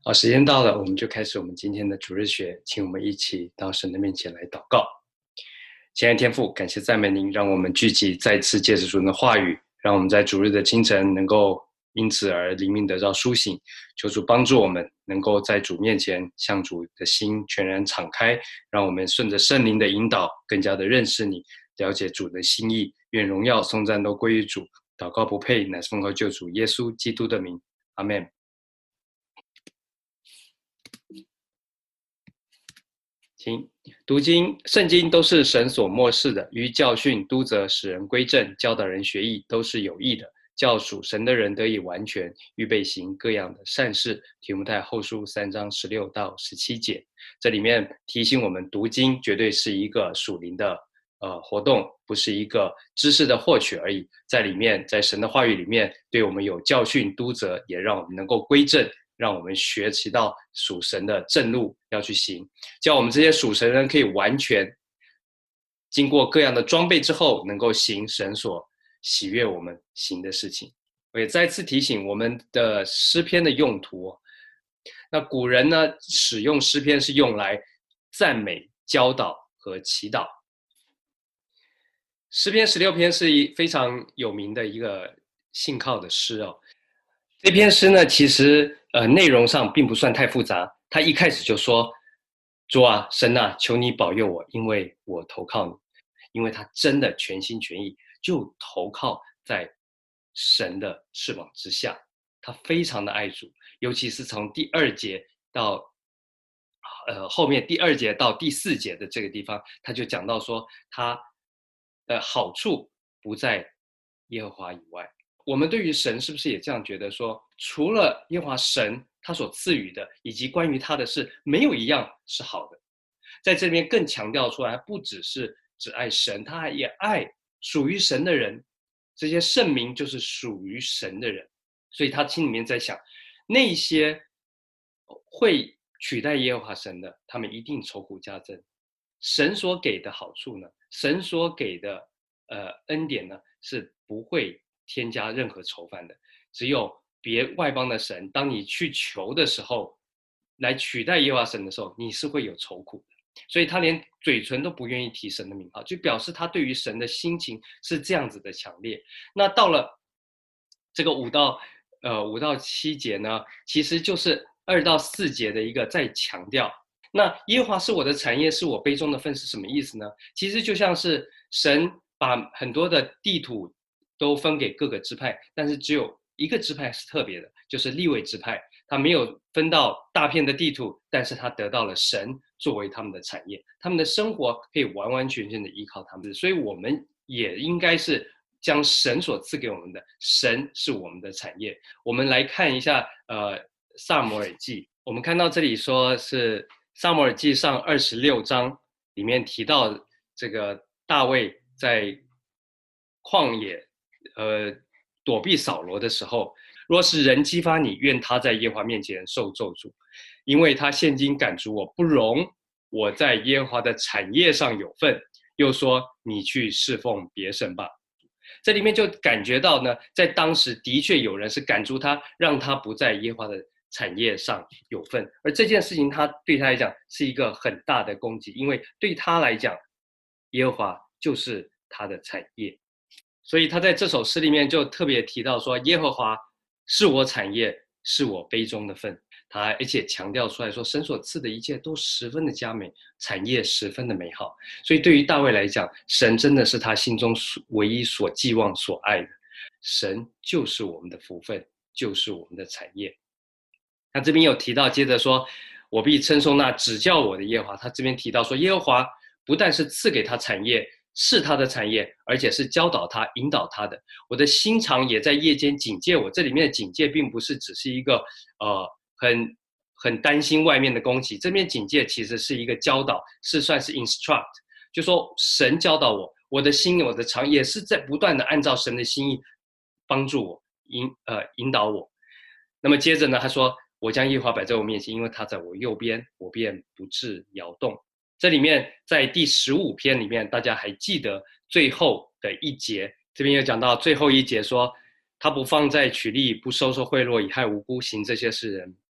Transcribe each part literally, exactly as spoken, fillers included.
好，时间到了，我们就开始我们今天的主日学，请我们一起到神的面前来祷告。亲爱的天父，感谢赞美您，让我们聚集再次借着主的话语，让我们在主日的清晨能够因此而灵命得到苏醒。求主帮助我们能够在主面前向主的心全然敞开，让我们顺着圣灵的引导更加的认识你，了解主的心意。愿荣耀颂赞都归于主。祷告不配，乃是奉靠救主耶稣基督的名，阿们。请读经，圣经都是神所默示的，于教训、督责、使人归正、教导人学义，都是有益的，叫属神的人得以完全，预备行各样的善事。提摩太后书三章十六到十七节，这里面提醒我们，读经绝对是一个属灵的呃活动，不是一个知识的获取而已。在里面，在神的话语里面，对我们有教训、督责，也让我们能够归正。让我们学习到属神的正路要去行，叫我们这些属神人可以完全经过各样的装备之后，能够行神所喜悦我们行的事情。我也再次提醒我们的诗篇的用途，那古人呢使用诗篇是用来赞美、教导和祈祷。诗篇十六篇是一非常有名的一个信靠的诗哦。这篇诗呢，其实呃内容上并不算太复杂。他一开始就说：“主啊，神啊，求你保佑我，因为我投靠你。”因为他真的全心全意就投靠在神的翅膀之下，他非常的爱主，尤其是从第二节到呃后面第二节到第四节的这个地方，他就讲到说他的好处不在耶和华以外。我们对于神是不是也这样觉得说，除了耶和华神他所赐予的以及关于他的事，没有一样是好的。在这边更强调出来，不只是只爱神，他也爱属于神的人，这些圣民就是属于神的人。所以他心里面在想，那些会取代耶和华神的，他们一定愁苦加增。神所给的好处呢，神所给的呃恩典呢，是不会添加任何愁烦的。只有别外邦的神，当你去求的时候，来取代耶和华神的时候，你是会有愁苦的。所以他连嘴唇都不愿意提神的名号，就表示他对于神的心情是这样子的强烈。那到了这个五到呃五到七节呢，其实就是二到四节的一个再强调。那耶和华是我的产业，是我杯中的分，是什么意思呢？其实就像是神把很多的地土都分给各个支派，但是只有一个支派是特别的，就是利未支派。他没有分到大片的地土，但是他得到了神作为他们的产业，他们的生活可以完完全全的依靠他们。所以我们也应该是将神所赐给我们的，神是我们的产业。我们来看一下呃撒母耳记，我们看到这里说是撒母耳记上二十六章里面提到这个大卫在旷野呃躲避扫罗的时候，若是人激发你，愿他在耶和华面前受咒诅，因为他现今赶逐我，不容我在耶和华的产业上有份。又说你去侍奉别神吧。这里面就感觉到呢，在当时的确有人是赶逐他，让他不在耶和华的产业上有份。而这件事情他对他来讲是一个很大的攻击，因为对他来讲，耶和华就是他的产业。所以他在这首诗里面就特别提到说，耶和华是我产业，是我杯中的分。他而且强调出来说，神所赐的一切都十分的佳美，产业十分的美好。所以对于大卫来讲，神真的是他心中唯一所寄望所爱的。神就是我们的福分，就是我们的产业。他这边有提到，接着说，我必称颂那指教我的耶和华。他这边提到说，耶和华不但是赐给他产业，是他的产业，而且是教导他、引导他的。我的心肠也在夜间警戒我。这里面的警戒并不是只是一个呃很很担心外面的攻击，这边警戒其实是一个教导，是算是 instruct， 就说神教导我，我的心、我的肠也是在不断的按照神的心意帮助我、引呃引导我。那么接着呢，他说：“我将耶和华摆在我面前，因为他在我右边，我便不致摇动。”这里面在第十五篇里面，大家还记得最后的一节，这边有讲到最后一节说，他不放在取利，不收受贿赂，以害无辜，行这些事人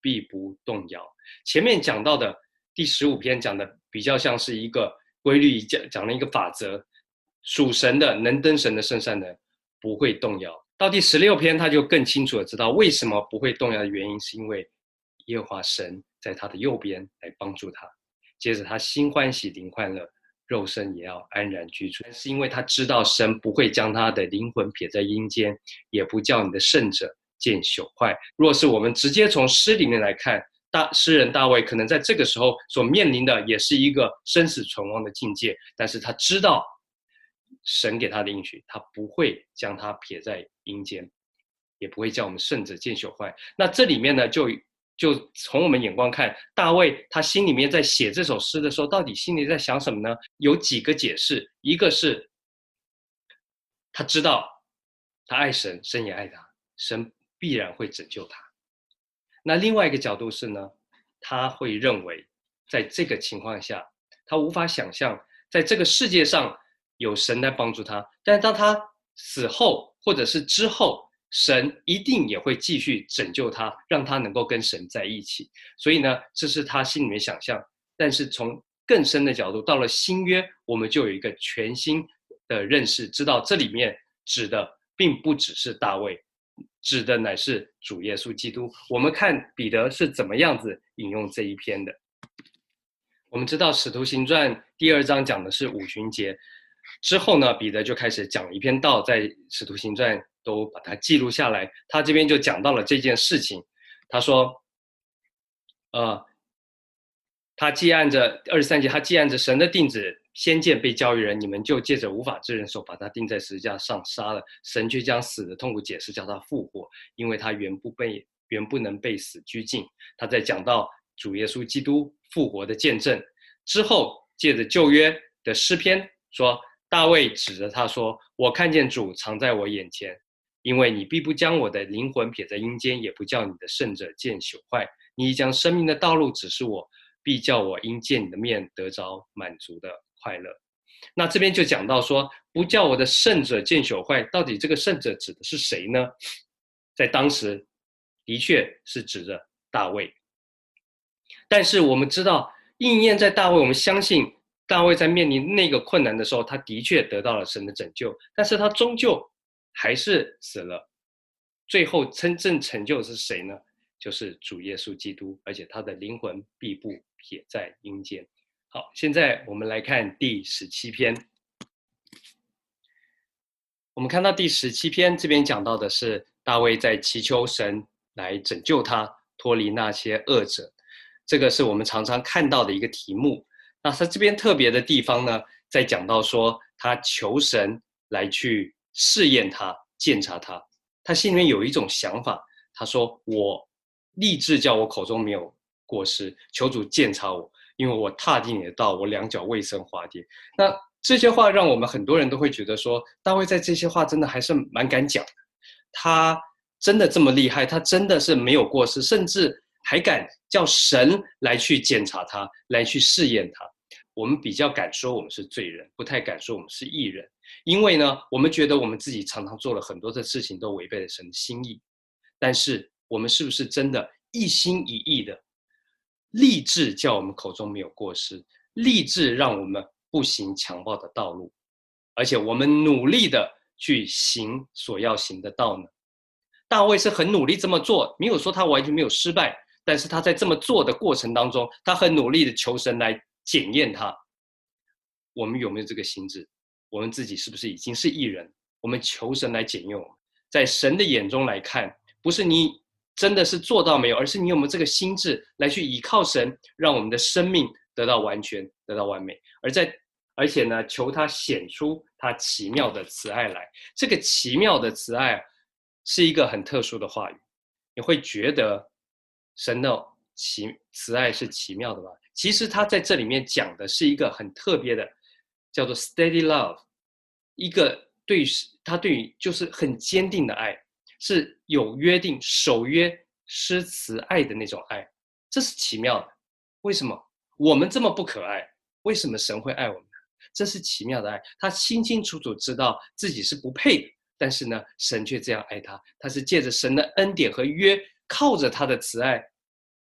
必不动摇。前面讲到的第十五篇讲的比较像是一个规律，讲讲了一个法则，属神的能登神的圣善的不会动摇。到第十六篇他就更清楚的知道为什么不会动摇的原因，是因为耶和华神在他的右边来帮助他。接着他心欢喜灵欢乐，肉身也要安然居住，是因为他知道神不会将他的灵魂撇在阴间，也不叫你的圣者见朽坏。若是我们直接从诗里面来看，大诗人大卫可能在这个时候所面临的也是一个生死存亡的境界，但是他知道神给他的应许，他不会将他撇在阴间，也不会叫我们圣者见朽坏。那这里面呢，就就从我们眼光看，大卫他心里面在写这首诗的时候，到底心里在想什么呢？有几个解释，一个是他知道他爱神，神也爱他，神必然会拯救他。那另外一个角度是呢，他会认为在这个情况下，他无法想象在这个世界上有神来帮助他，但当他死后或者是之后，神一定也会继续拯救他，让他能够跟神在一起。所以呢，这是他心里面想象。但是从更深的角度，到了新约，我们就有一个全新的认识，知道这里面指的并不只是大卫，指的乃是主耶稣基督。我们看彼得是怎么样子引用这一篇的。我们知道使徒行传第二章讲的是五旬节，之后呢，彼得就开始讲一篇道，在使徒行传都把它记录下来。他这边就讲到了这件事情，他说呃，他既按着二十三节，他既按着神的定旨先见被交于人，你们就借着无法之人手把他钉在十字架上杀了，神却将死的痛苦解释，叫他复活，因为他原不被原不能被死拘禁。他在讲到主耶稣基督复活的见证之后，借着旧约的诗篇说，大卫指着他说，我看见主常在我眼前，因为你必不将我的灵魂撇在阴间，也不叫你的圣者见朽坏。你已将生命的道路指示我，必叫我因见你的面得着满足的快乐。那这边就讲到说，不叫我的圣者见朽坏，到底这个圣者指的是谁呢？在当时的确是指着大卫，但是我们知道应验在大卫，我们相信大卫在面临那个困难的时候，他的确得到了神的拯救，但是他终究还是死了。最后真正成就的是谁呢？就是主耶稣基督，而且他的灵魂必不撇在阴间。好，现在我们来看第十七篇。我们看到第十七篇这边讲到的是大卫在祈求神来拯救他，脱离那些恶者。这个是我们常常看到的一个题目。那他这边特别的地方呢，在讲到说他求神来去试验他，鉴察他。他心里面有一种想法，他说，我立志叫我口中没有过失，求主鉴察我，因为我踏进你的道，我两脚未曾滑跌。那这些话让我们很多人都会觉得说，大卫在这些话真的还是蛮敢讲的，他真的这么厉害，他真的是没有过失，甚至还敢叫神来去检查他，来去试验他。我们比较敢说我们是罪人，不太敢说我们是义人，因为呢，我们觉得我们自己常常做了很多的事情都违背了神的心意，但是我们是不是真的一心一意的立志叫我们口中没有过失，立志让我们不行强暴的道路，而且我们努力的去行所要行的道呢？大卫是很努力这么做，没有说他完全没有失败，但是他在这么做的过程当中，他很努力的求神来检验他。我们有没有这个心智？我们自己是不是已经是义人？我们求神来检验我们。在神的眼中来看，不是你真的是做到没有，而是你有没有这个心智来去依靠神，让我们的生命得到完全，得到完美。而在而且呢，求他显出他奇妙的慈爱来。这个奇妙的慈爱是一个很特殊的话语，你会觉得神的奇慈爱是奇妙的吗？其实他在这里面讲的是一个很特别的，叫做 steady love， 一个对于他对于就是很坚定的爱，是有约定、守约、施慈爱的那种爱，这是奇妙的。为什么我们这么不可爱？为什么神会爱我们？这是奇妙的爱，他清清楚楚知道自己是不配的，但是呢，神却这样爱他，他是借着神的恩典和约，靠着他的慈爱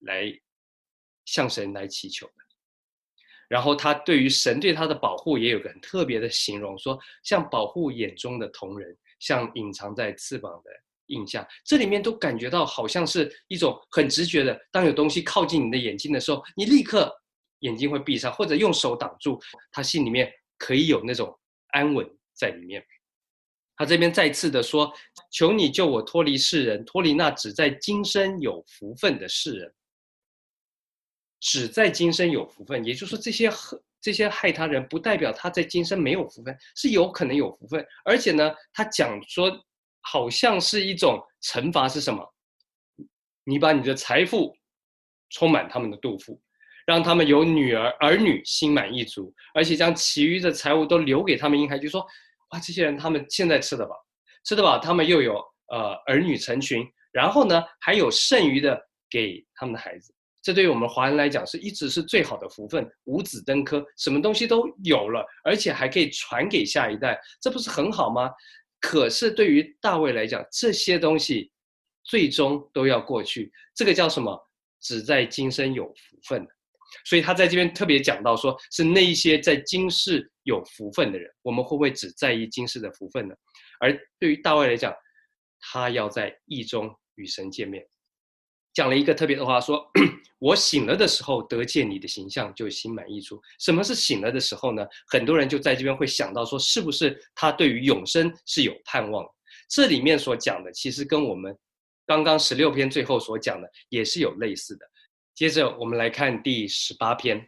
来向神来祈求的。然后他对于神对他的保护也有个很特别的形容，说像保护眼中的瞳人，像隐藏在翅膀的印下。这里面都感觉到好像是一种很直觉的，当有东西靠近你的眼睛的时候，你立刻眼睛会闭上，或者用手挡住，他心里面可以有那种安稳在里面。他这边再次的说，求你救我脱离世人，脱离那只在今生有福分的世人。只在今生有福分，也就是说这些这些害他人不代表他在今生没有福分，是有可能有福分。而且呢，他讲说好像是一种惩罚是什么？你把你的财富充满他们的肚腹，让他们有女儿儿女心满意足，而且将其余的财物都留给他们婴孩，就说哇，这些人他们现在吃得饱，吃得饱，他们又有呃儿女成群，然后呢还有剩余的给他们的孩子。这对于我们华人来讲是一直是最好的福分，五子登科，什么东西都有了，而且还可以传给下一代，这不是很好吗？可是对于大卫来讲，这些东西最终都要过去，这个叫什么？只在今生有福分的。所以他在这边特别讲到说，是那一些在今世有福分的人，我们会不会只在意今世的福分呢？而对于大卫来讲，他要在义中与神见面。讲了一个特别的话，说我醒了的时候得见你的形象，就心满意足。什么是醒了的时候呢？很多人就在这边会想到说，是不是他对于永生是有盼望的？这里面所讲的其实跟我们刚刚十六篇最后所讲的也是有类似的。接着我们来看第十八篇。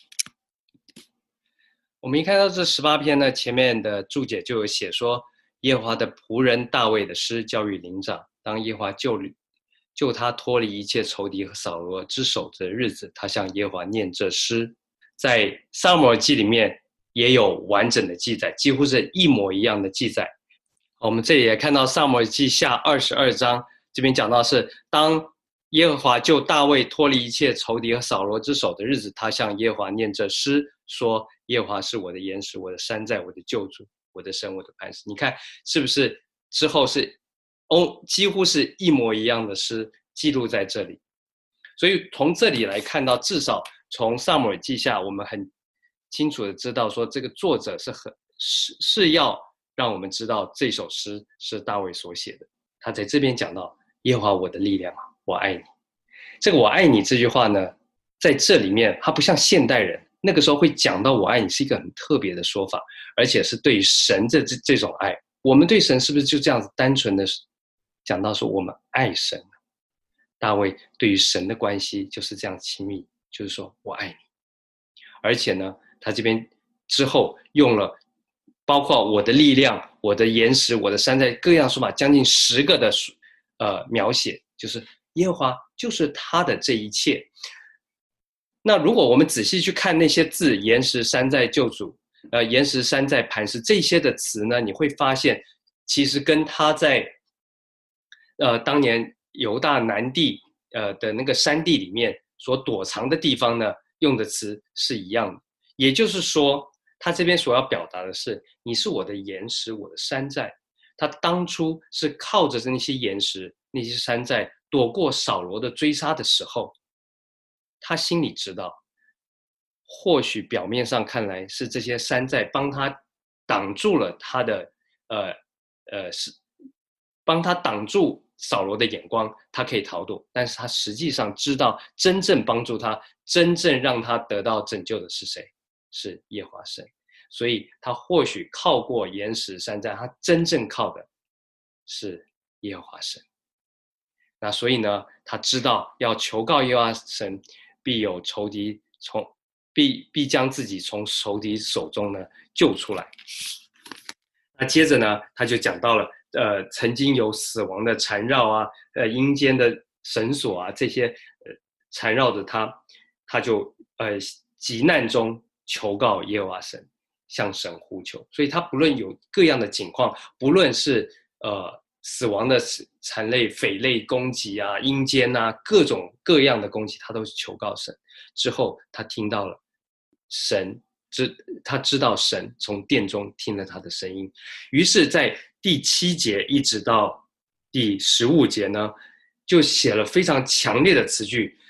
我们一看到这十八篇呢，前面的注解就有写说，耶和华的仆人大卫的诗交与灵长，当耶和华救救他脱离一切仇敌和扫罗之手的日子，他向耶和华念这诗。在撒母耳记里面也有完整的记载，几乎是一模一样的记载。我们这里也看到撒母耳记下二十二章，这边讲到是当耶和华救大卫脱离一切仇敌和扫罗之手的日子，他向耶和华念这诗，说耶和华是我的岩石，我的山寨，我的救主，我的神，我的磐石。你看是不是之后是哦，几乎是一模一样的诗记录在这里。所以从这里来看到，至少从撒母耳记下，我们很清楚的知道说，这个作者是很是是要让我们知道这首诗是大卫所写的。他在这边讲到耶和华我的力量啊，我爱你。这个我爱你这句话呢，在这里面它不像现代人那个时候会讲到我爱你是一个很特别的说法，而且是对于神的 这, 这种爱。我们对神是不是就这样子单纯的讲到说我们爱神？大卫对于神的关系就是这样亲密，就是说我爱你。而且呢，他这边之后用了包括我的力量、我的岩石、我的山寨各样说法，将近十个的呃描写，就是耶和华就是他的这一切。那如果我们仔细去看那些字，岩石、山寨、救主，呃，岩石、山寨、磐石这些的词呢，你会发现其实跟他在呃当年犹大南地呃的那个山地里面所躲藏的地方呢，用的词是一样的。也就是说，他这边所要表达的是，你是我的岩石，我的山寨。他当初是靠着那些岩石、那些山寨躲过扫罗的追杀的时候，他心里知道，或许表面上看来是这些山寨帮他挡住了他的呃呃是帮他挡住扫罗的眼光，他可以逃躲，但是他实际上知道真正帮助他、真正让他得到拯救的是谁？是耶和华神。所以他或许靠过岩石山寨，他真正靠的是耶和华神。那所以呢，他知道要求告耶和华神，必有仇敌从必必将自己从仇敌手中呢救出来。那接着呢，他就讲到了，呃，曾经有死亡的缠绕啊，呃，阴间的绳索啊，这些呃缠绕着他，他就呃急难中求告耶和华神，向神呼求。所以他不论有各样的境况，不论是呃死亡的残类、匪类攻击啊，阴间啊，各种各样的攻击，他都是求告神。之后他听到了神。知他知道神从殿中听了他的声音，于是在第七节一直到第十五节呢，就写了非常强烈的词句。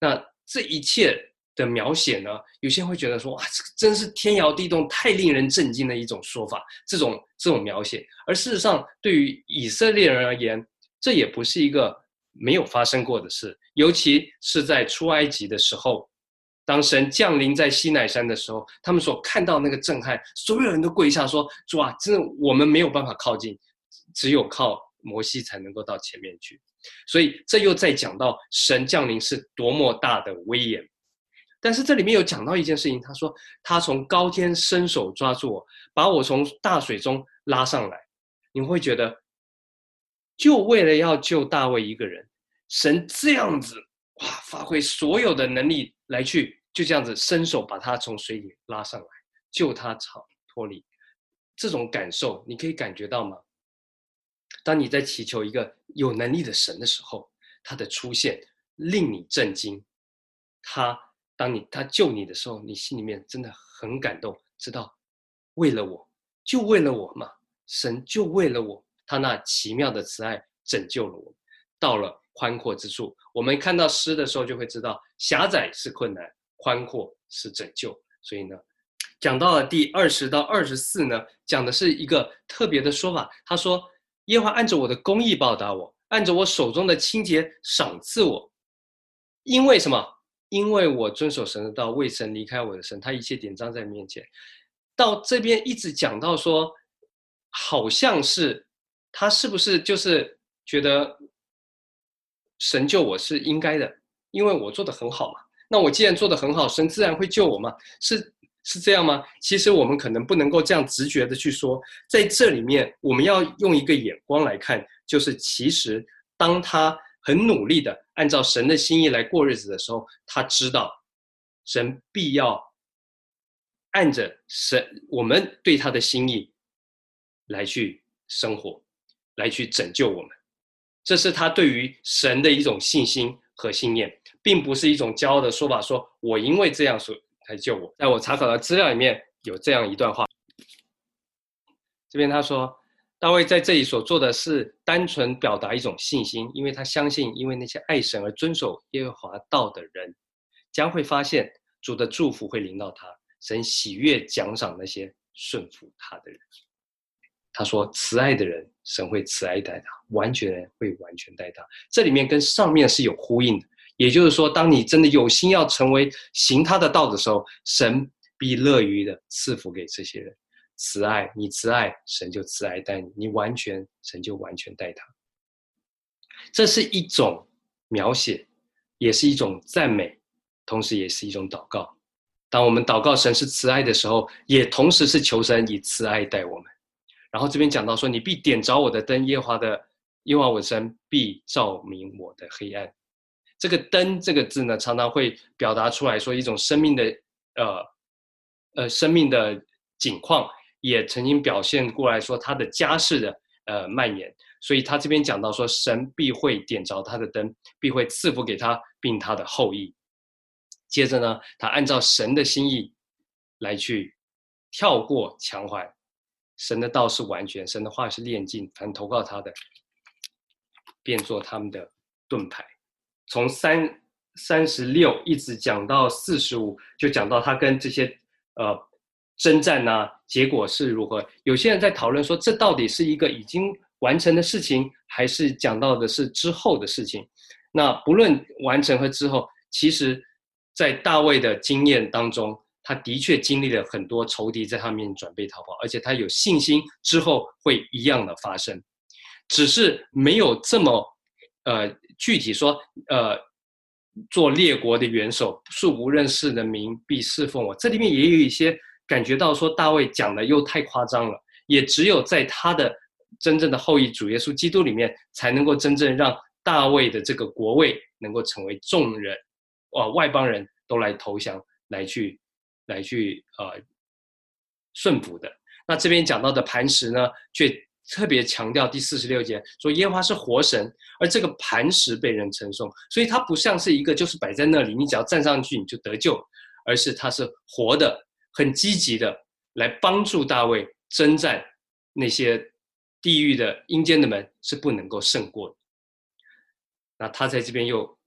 那这一切的描写呢，有些人会觉得说，哇，这个真是天摇地动，太令人震惊的一种说法，这种这种描写。而事实上，对于以色列人而言，这也不是一个没有发生过的事，尤其是在出埃及的时候，当神降临在西乃山的时候，他们所看到那个震撼，所有人都跪下说：“主啊，真的我们没有办法靠近，只有靠摩西才能够到前面去。”所以这又在讲到神降临是多么大的威严。但是这里面有讲到一件事情，他说他从高天伸手抓住我，把我从大水中拉上来。你会觉得，就为了要救大卫一个人，神这样子哇，发挥所有的能力来去，就这样子伸手把他从水里拉上来，救他脱离。这种感受，你可以感觉到吗？当你在祈求一个有能力的神的时候，他的出现令你震惊。他当你他救你的时候，你心里面真的很感动，知道为了我，就为了我嘛，神就为了我，他那奇妙的慈爱拯救了我，到了宽阔之处。我们看到诗的时候就会知道，狭窄是困难，宽阔是拯救。所以呢，讲到了第二十到二十四呢，讲的是一个特别的说法。他说：“耶和华按着我的公义报答我，按着我手中的清洁赏赐我。因为什么？因为我遵守神的道，为神离开我的神，他一切典章在面前。”到这边一直讲到说，好像是他是不是就是觉得神救我是应该的，因为我做得很好嘛。那我既然做得很好，神自然会救我嘛？是是这样吗？其实我们可能不能够这样直觉的去说，在这里面我们要用一个眼光来看，就是其实当他很努力的按照神的心意来过日子的时候，他知道神必要按着神我们对他的心意来去生活，来去拯救我们。这是他对于神的一种信心和信念，并不是一种骄傲的说法，说我因为这样所才救我。在我查考的资料里面有这样一段话，这边他说，大卫在这里所做的是单纯表达一种信心，因为他相信，因为那些爱神而遵守耶和华道的人，将会发现主的祝福会临到他，神喜悦奖赏那些顺服他的人。他说慈爱的人神会慈爱待他，完全人会完全待他。这里面跟上面是有呼应的，也就是说，当你真的有心要成为行他的道的时候，神必乐于的赐福给这些人。慈爱，你慈爱，神就慈爱待你；你完全，神就完全待他。这是一种描写，也是一种赞美，同时也是一种祷告。当我们祷告神是慈爱的时候，也同时是求神以慈爱待我们。然后这边讲到说，你必点着我的灯，耶和华的耶和华我的神必照明我的黑暗。这个灯这个字呢，常常会表达出来说一种生命的呃呃生命的景况，也曾经表现过来说他的家世的呃蔓延。所以他这边讲到说，神必会点着他的灯，必会赐福给他，并他的后裔。接着呢，他按照神的心意来去跳过墙环。神的道是完全，神的话是炼净，凡投靠他的，便做他们的盾牌。从三三十六一直讲到四十五，就讲到他跟这些呃征战啊，结果是如何。有些人在讨论说，这到底是一个已经完成的事情，还是讲到的是之后的事情？那不论完成和之后，其实在大卫的经验当中，他的确经历了很多仇敌在他面前转背逃跑，而且他有信心之后会一样的发生，只是没有这么呃具体说呃做列国的元首，素无认识的民必侍奉我。这里面也有一些感觉到说大卫讲的又太夸张了，也只有在他的真正的后裔主耶稣基督里面，才能够真正让大卫的这个国位能够成为众人呃外邦人都来投降，来去来去呃顺服的。那这边讲到的磐石呢，却特别强调第四十六节说耶和华是活神，而这个磐石被人称颂，所以它不像是一个就是摆在那里，你只要站上去你就得救，而是它是活的，很积极的来帮助大卫征战那些地狱的阴间的门是不能够胜过的。那他在这边又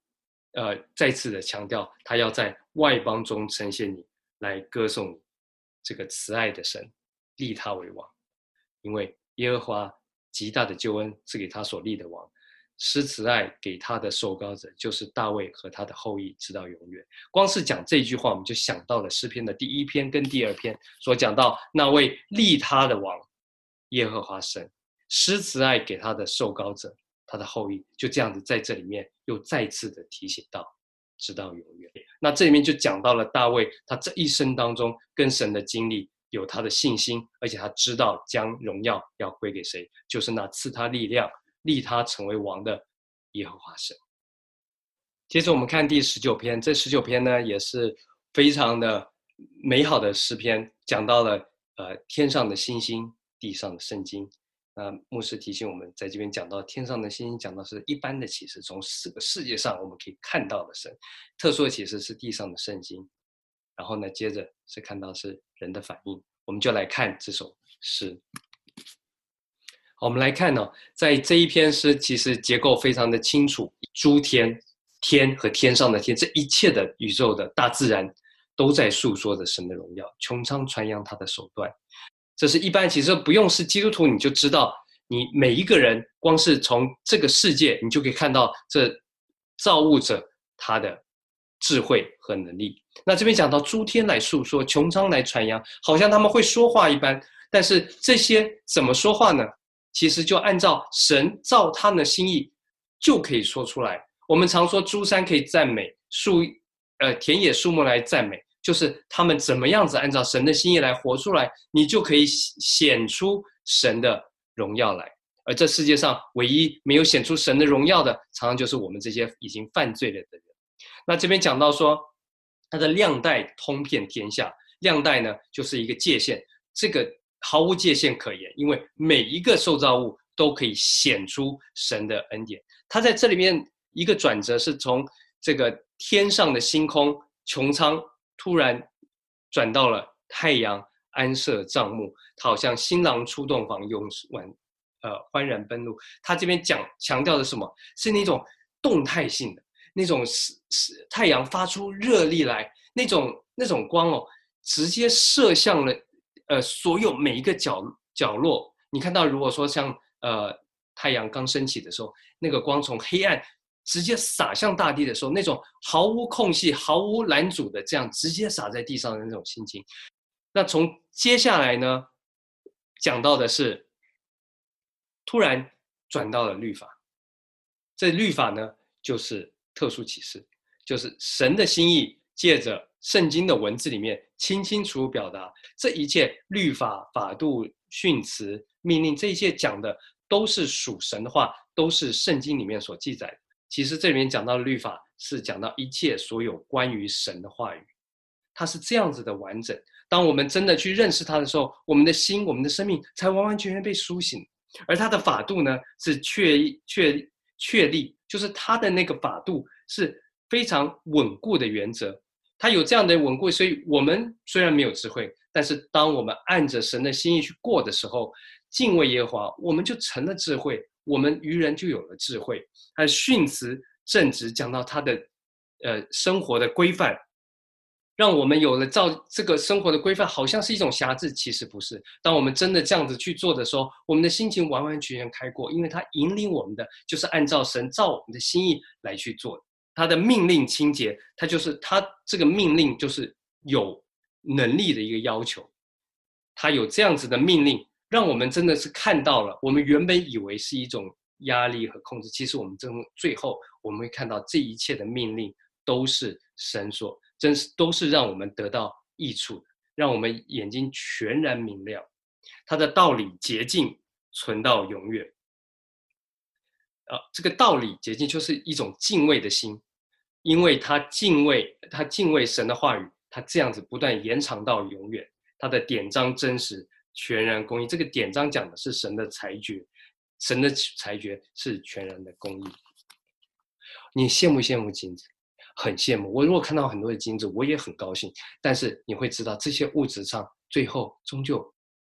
呃再次的强调，他要在外邦中呈现你，来歌颂你这个慈爱的神，立他为王。因为耶和华极大的救恩是给他所立的王，施慈爱给他的受膏者，就是大卫和他的后裔，直到永远。光是讲这句话，我们就想到了诗篇的第一篇跟第二篇所讲到那位立他的王耶和华神，施慈爱给他的受膏者，他的后裔，就这样子在这里面又再次的提醒到，直到永远。那这里面就讲到了大卫他这一生当中跟神的经历，有他的信心，而且他知道将荣耀要归给谁，就是那赐他力量立他成为王的耶和华神。接着我们看第十九篇，这十九篇呢也是非常的美好的诗篇，讲到了呃天上的星星，地上的圣经。那牧师提醒我们，在这边讲到天上的星星，讲到是一般的启示，从这个世界上我们可以看到的神；特殊的启示是地上的圣经。然后呢，接着是看到是人的反应。我们就来看这首诗。好，我们来看呢、哦，在这一篇诗其实结构非常的清楚，诸天、天和天上的天，这一切的宇宙的大自然都在诉说着神的荣耀，穹苍传扬他的手段。这是一般，其实不用是基督徒，你就知道，你每一个人光是从这个世界，你就可以看到这造物者他的智慧和能力。那这边讲到诸天来诉说，穹苍来传扬，好像他们会说话一般，但是这些怎么说话呢？其实就按照神造他们的心意就可以说出来。我们常说诸山可以赞美，树呃田野树木来赞美，就是他们怎么样子按照神的心意来活出来，你就可以显出神的荣耀来。而这世界上唯一没有显出神的荣耀的，常常就是我们这些已经犯罪了的人。那这边讲到说，它的亮带通遍天下，亮带呢就是一个界限，这个毫无界限可言，因为每一个受造物都可以显出神的恩典。它在这里面一个转折是从这个天上的星空穹苍突然转到了太阳安设帐幕，它好像新郎出洞房，用完呃欢然奔入。它这边讲强调的是什么？是那种动态性的，那种太阳发出热力来，那种那种光哦，直接射向了呃所有每一个角角落。你看到，如果说像呃太阳刚升起的时候，那个光从黑暗直接洒向大地的时候，那种毫无空隙、毫无拦阻的这样直接洒在地上的那种心情。那从接下来呢，讲到的是突然转到了律法。这律法呢，就是特殊启示，就是神的心意借着圣经的文字里面清清楚楚表达。这一切律法、法度、训词、命令，这一切讲的都是属神的话，都是圣经里面所记载的。其实这里面讲到的律法是讲到一切所有关于神的话语，它是这样子的完整。当我们真的去认识它的时候，我们的心、我们的生命才完完全全被苏醒。而它的法度呢，是确确确立，就是它的那个法度是非常稳固的原则。它有这样的稳固，所以我们虽然没有智慧，但是当我们按着神的心意去过的时候，敬畏耶和华，我们就成了智慧，我们愚人就有了智慧。他的训词正直，讲到他的呃生活的规范，让我们有了照这个生活的规范，好像是一种辖制，其实不是。当我们真的这样子去做的时候，我们的心情完完全全开阔，因为他引领我们的就是按照神照我们的心意来去做的。他的命令清洁，他就是他这个命令就是有能力的一个要求。他有这样子的命令，让我们真的是看到了，我们原本以为是一种压力和控制，其实我们最后我们会看到这一切的命令都是神所，真是都是让我们得到益处的，让我们眼睛全然明亮。他的道理洁净，存到永远。呃，这个道理洁净就是一种敬畏的心，因为他敬畏，他敬畏神的话语，他这样子不断延长到永远。他的典章真实，全然公义。这个典章讲的是神的裁决，神的裁决是全然的公义。你羡慕羡慕金子？很羡慕。我如果看到很多的金子，我也很高兴。但是你会知道，这些物质上最后终究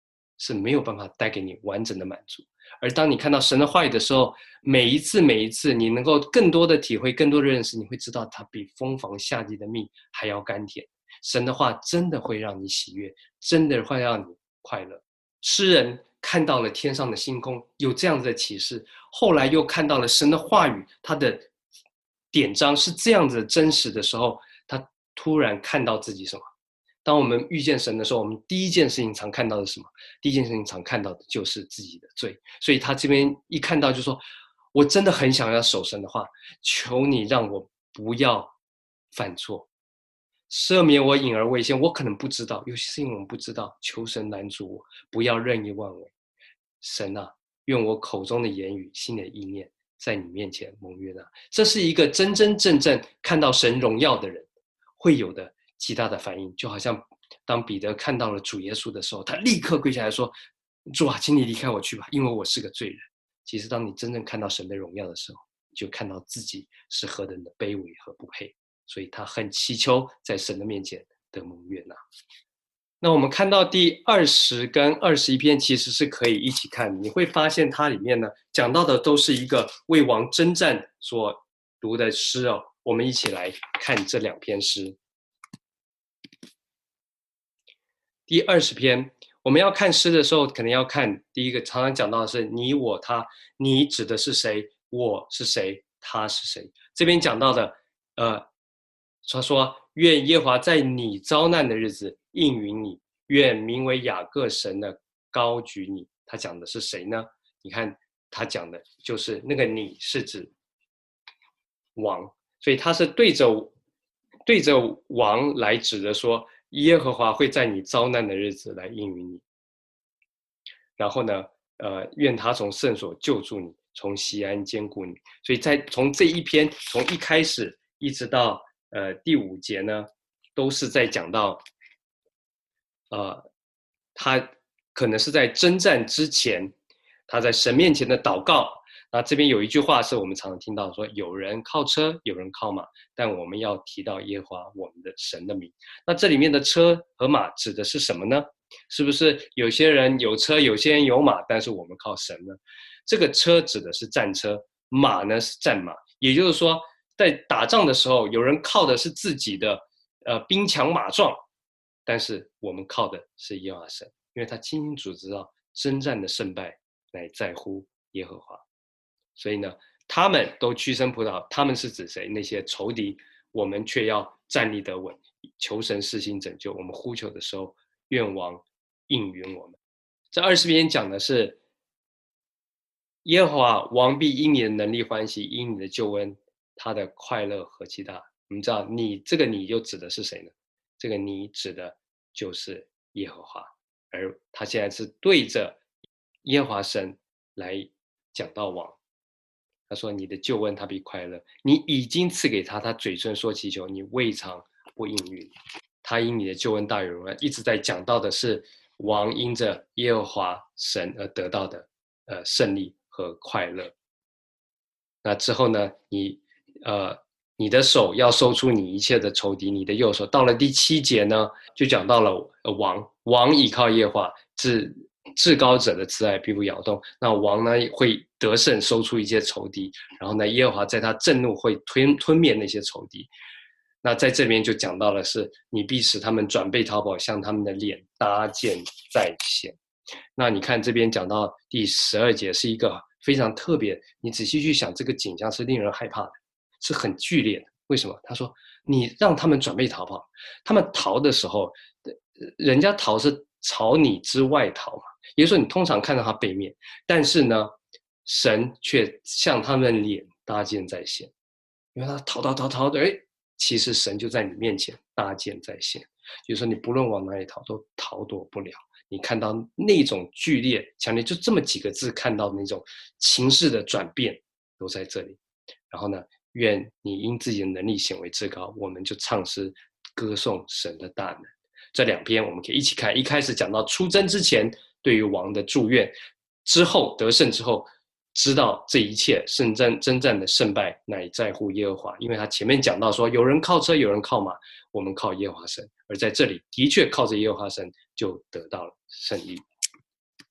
是没有办法带给你完整的满足。而当你看到神的话语的时候，每一次每一次你能够更多的体会，更多的认识，你会知道它比蜂房下地的蜜还要甘甜。神的话真的会让你喜悦，真的会让你快乐。诗人看到了天上的星空，有这样子的启示，后来又看到了神的话语，他的典章是这样子的真实的时候，他突然看到自己什么？当我们遇见神的时候，我们第一件事情常看到的是什么？第一件事情常看到的就是自己的罪。所以他这边一看到就说，我真的很想要守神的话，求你让我不要犯错，赦免我隐而未现。我可能不知道，有些事情我们不知道，求神拦阻我，不要任意妄为。神啊，愿我口中的言语，心里的意念，在你面前蒙悦纳。这是一个真真正正看到神荣耀的人会有的极大的反应。就好像当彼得看到了主耶稣的时候，他立刻跪下来说，主啊，请你离开我去吧，因为我是个罪人。其实当你真正看到神的荣耀的时候，就看到自己是何等的卑微和不配，所以他很祈求在神的面前得蒙悦纳。那我们看到第二十跟二十一篇其实是可以一起看，你会发现它里面呢讲到的都是一个为王征战所读的诗哦。我们一起来看这两篇诗。第二十篇，我们要看诗的时候，可能要看第一个，常常讲到的是你我他，你指的是谁？我是谁？他是谁？这边讲到的，呃，他说愿耶和华在你遭难的日子应允你，愿名为雅各神的高举你。他讲的是谁呢？你看他讲的就是那个你是指王，所以他是对着对着王来指的说，耶和华会在你遭难的日子来应允你。然后呢，呃，愿他从圣所救助你，从锡安坚固你。所以在从这一篇从一开始一直到呃第五节呢，都是在讲到，呃，他可能是在征战之前，他在神面前的祷告。那这边有一句话是我们常常听到说，有人靠车，有人靠马，但我们要提到耶和华我们的神的名。那这里面的车和马指的是什么呢？是不是有些人有车，有些人有马，但是我们靠神呢？这个车指的是战车，马呢是战马。也就是说，在打仗的时候，有人靠的是自己的呃兵强马壮，但是我们靠的是耶和华神，因为他清清楚楚知道征战的胜败乃在乎耶和华。所以呢，他们都屈身仆倒，他们是指谁？那些仇敌，我们却要站立得稳，求神施行拯救。我们呼求的时候，愿王应允我们。这二十篇讲的是耶和华王必因你的能力欢喜，因你的救恩，他的快乐何其大。我们知道，你这个你就指的是谁呢？这个你指的就是耶和华，而他现在是对着耶和华神来讲到王。他说你的救恩他必快乐，你已经赐给他，他嘴唇说祈求，你未尝不应允。他因你的救恩大有荣耀，一直在讲到的是王因着耶和华神而得到的呃胜利和快乐。那之后呢，你呃你的手要收出你一切的仇敌，你的右手。到了第七节呢，就讲到了王，王倚靠耶和华，至至高者的慈爱必不摇动。那王呢会得胜，收出一些仇敌，然后呢，耶和华在他震怒会吞吞灭那些仇敌。那在这边就讲到了是，你必使他们转背逃跑，向他们的脸搭箭在前。那你看这边讲到第十二节是一个非常特别，你仔细去想，这个景象是令人害怕的，是很剧烈的。为什么？他说你让他们转背逃跑，他们逃的时候，人家逃是朝你之外逃嘛，也就是说你通常看到他背面，但是呢，神却向他们脸搭箭在先，因为他逃逃逃逃的，哎，其实神就在你面前搭箭在先，就是说你不论往哪里逃，都逃躲不了。你看到那种剧烈强烈，就这么几个字，看到那种情势的转变都在这里。然后呢，愿你因自己的能力显为至高，我们就唱诗歌颂神的大能。这两篇我们可以一起看，一开始讲到出征之前对于王的祝愿，之后得胜之后知道这一切胜战征战的胜败乃在乎耶和华，因为他前面讲到说有人靠车，有人靠马，我们靠耶和华神，而在这里的确靠着耶和华神就得到了胜利。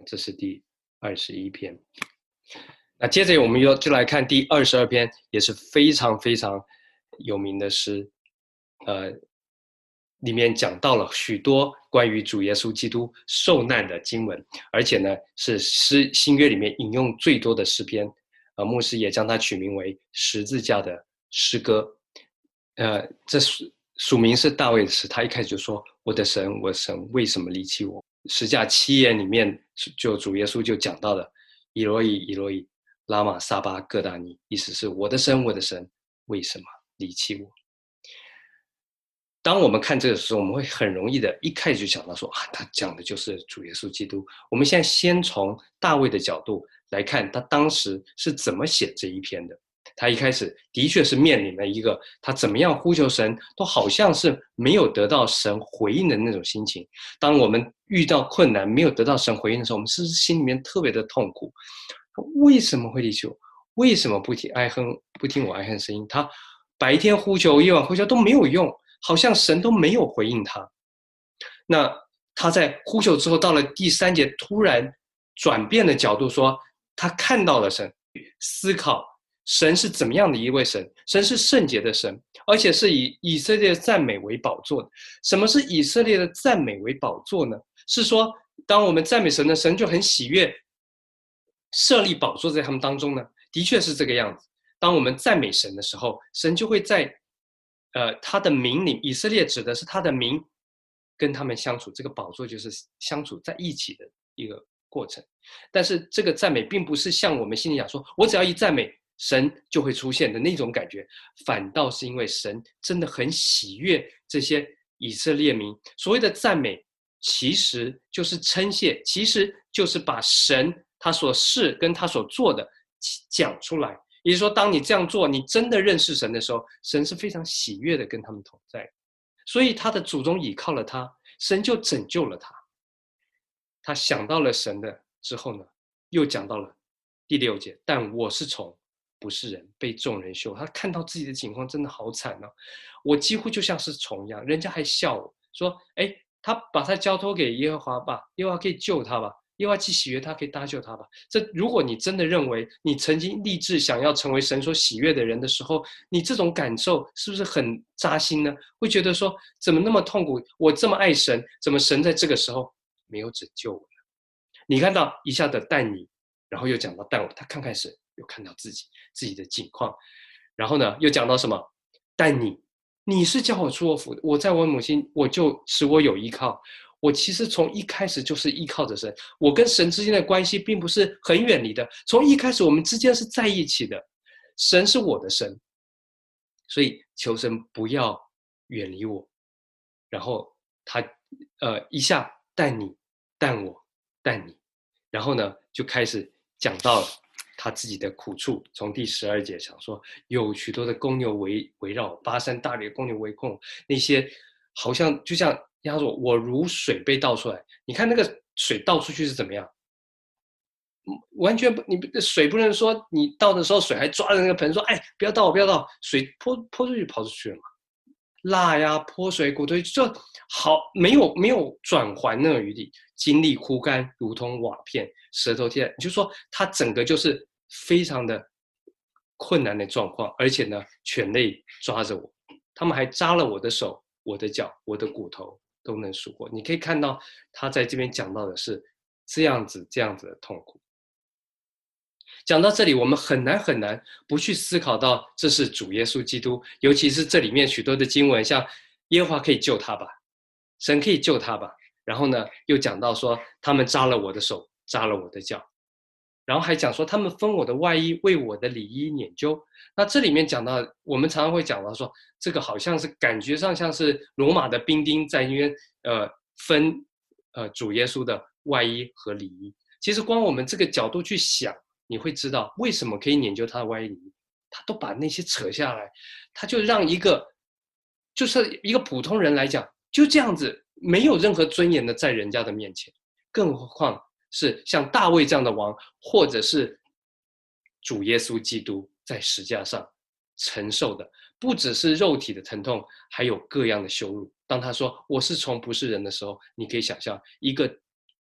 这是第二十一篇。那接着我们又就来看第二十二篇，也是非常非常有名的诗，呃，里面讲到了许多关于主耶稣基督受难的经文，而且呢是诗新约里面引用最多的诗篇，呃，牧师也将它取名为十字架的诗歌。呃，这署署名是大卫的诗，他一开始就说：“我的神，我的神，为什么离弃我？”十架七言里面，就主耶稣就讲到了“以罗以，以罗以，拉玛撒巴各大尼”，意思是我的神，我的神，为什么离弃我？当我们看这个时候，我们会很容易的一开始就想到说啊，他讲的就是主耶稣基督。我们现在先从大卫的角度来看，他当时是怎么写这一篇的。他一开始的确是面临了一个他怎么样呼求神都好像是没有得到神回应的那种心情。当我们遇到困难没有得到神回应的时候，我们是不是心里面特别的痛苦？为什么会离弃我？为什么不听哀恨不听我哀恨声音？他白天呼求夜晚呼求都没有用，好像神都没有回应他。那他在呼求之后到了第三节突然转变的角度，说他看到了神，思考神是怎么样的一位神。神是圣洁的神，而且是以以色列的赞美为宝座的。什么是以色列的赞美为宝座呢？是说当我们赞美神的，神就很喜悦设立宝座在他们当中呢？的确是这个样子。当我们赞美神的时候，神就会在呃他的名里，以色列指的是他的名，跟他们相处，这个宝座就是相处在一起的一个过程。但是这个赞美并不是像我们心里想说，我只要一赞美神就会出现的那种感觉，反倒是因为神真的很喜悦这些以色列民。所谓的赞美其实就是称谢，其实就是把神他所是跟他所做的讲出来。也就是说，当你这样做，你真的认识神的时候，神是非常喜悦的跟他们同在。所以他的祖宗倚靠了他，神就拯救了他。他想到了神的之后呢，又讲到了第六节，但我是虫，不是人，被众人羞。他看到自己的情况真的好惨啊，我几乎就像是虫一样，人家还笑我说，哎，他把他交托给耶和华吧，耶和华可以救他吧，耶和华既喜悦他，可以搭救他吧。这如果你真的认为你曾经立志想要成为神所喜悦的人的时候，你这种感受是不是很扎心呢？会觉得说怎么那么痛苦，我这么爱神，怎么神在这个时候没有拯救我呢？你看到一下的但你，然后又讲到但我，他看开始又看到自己自己的境况，然后呢又讲到什么？但你你是叫我出我府的，我在我母亲我就使我有依靠。我其实从一开始就是依靠着神，我跟神之间的关系并不是很远离的，从一开始我们之间是在一起的，神是我的神，所以求神不要远离我。然后他呃一下但你但我但你，然后呢就开始讲到了他自己的苦处。从第十二节想说，有许多的公牛围围绕，巴山大岭的公牛围困，那些好像就像他说我如水被倒出来，你看那个水倒出去是怎么样？完全不，你水不能说你倒的时候水还抓着那个盆说，哎，不要倒，不要倒，水泼泼出去跑出去了嘛。蜡呀，泼水骨头就好，没有没有转圜那个余地，精力枯干，如同瓦片，舌头贴，你就说他整个就是非常的困难的状况。而且呢，犬类抓着我，他们还扎了我的手、我的脚、我的骨头都能数过。你可以看到他在这边讲到的是这样子这样子的痛苦。讲到这里，我们很难很难不去思考到这是主耶稣基督，尤其是这里面许多的经文，像耶和华可以救他吧，神可以救他吧。然后呢，又讲到说他们扎了我的手，扎了我的脚，然后还讲说他们分我的外衣，为我的里衣捻揪。那这里面讲到，我们常常会讲到说，这个好像是感觉上像是罗马的兵丁在因为呃分呃主耶稣的外衣和里衣。其实光我们这个角度去想，你会知道为什么可以研究他的外衣里衣，他都把那些扯下来，他就让一个就是一个普通人来讲，就这样子没有任何尊严的在人家的面前，更何况是像大卫这样的王，或者是主耶稣基督在十字架上承受的，不只是肉体的疼痛，还有各样的羞辱。当他说我是虫不是人的时候，你可以想象一个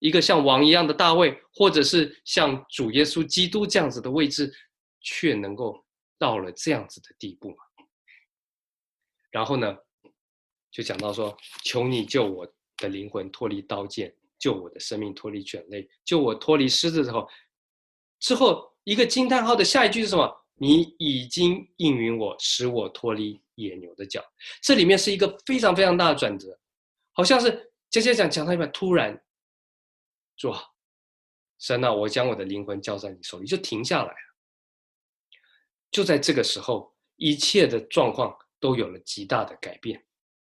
一个像王一样的大卫，或者是像主耶稣基督这样子的位置，却能够到了这样子的地步吗？然后呢，就讲到说，求你救我的灵魂脱离刀剑，救我的生命脱离卷类，救我脱离狮子之后，之后一个惊叹号的下一句是什么？你已经应允我，使我脱离野牛的脚。这里面是一个非常非常大的转折，好像是接着讲讲到一半，突然，主啊，神啊，我将我的灵魂交在你手里，就停下来了。就在这个时候，一切的状况都有了极大的改变。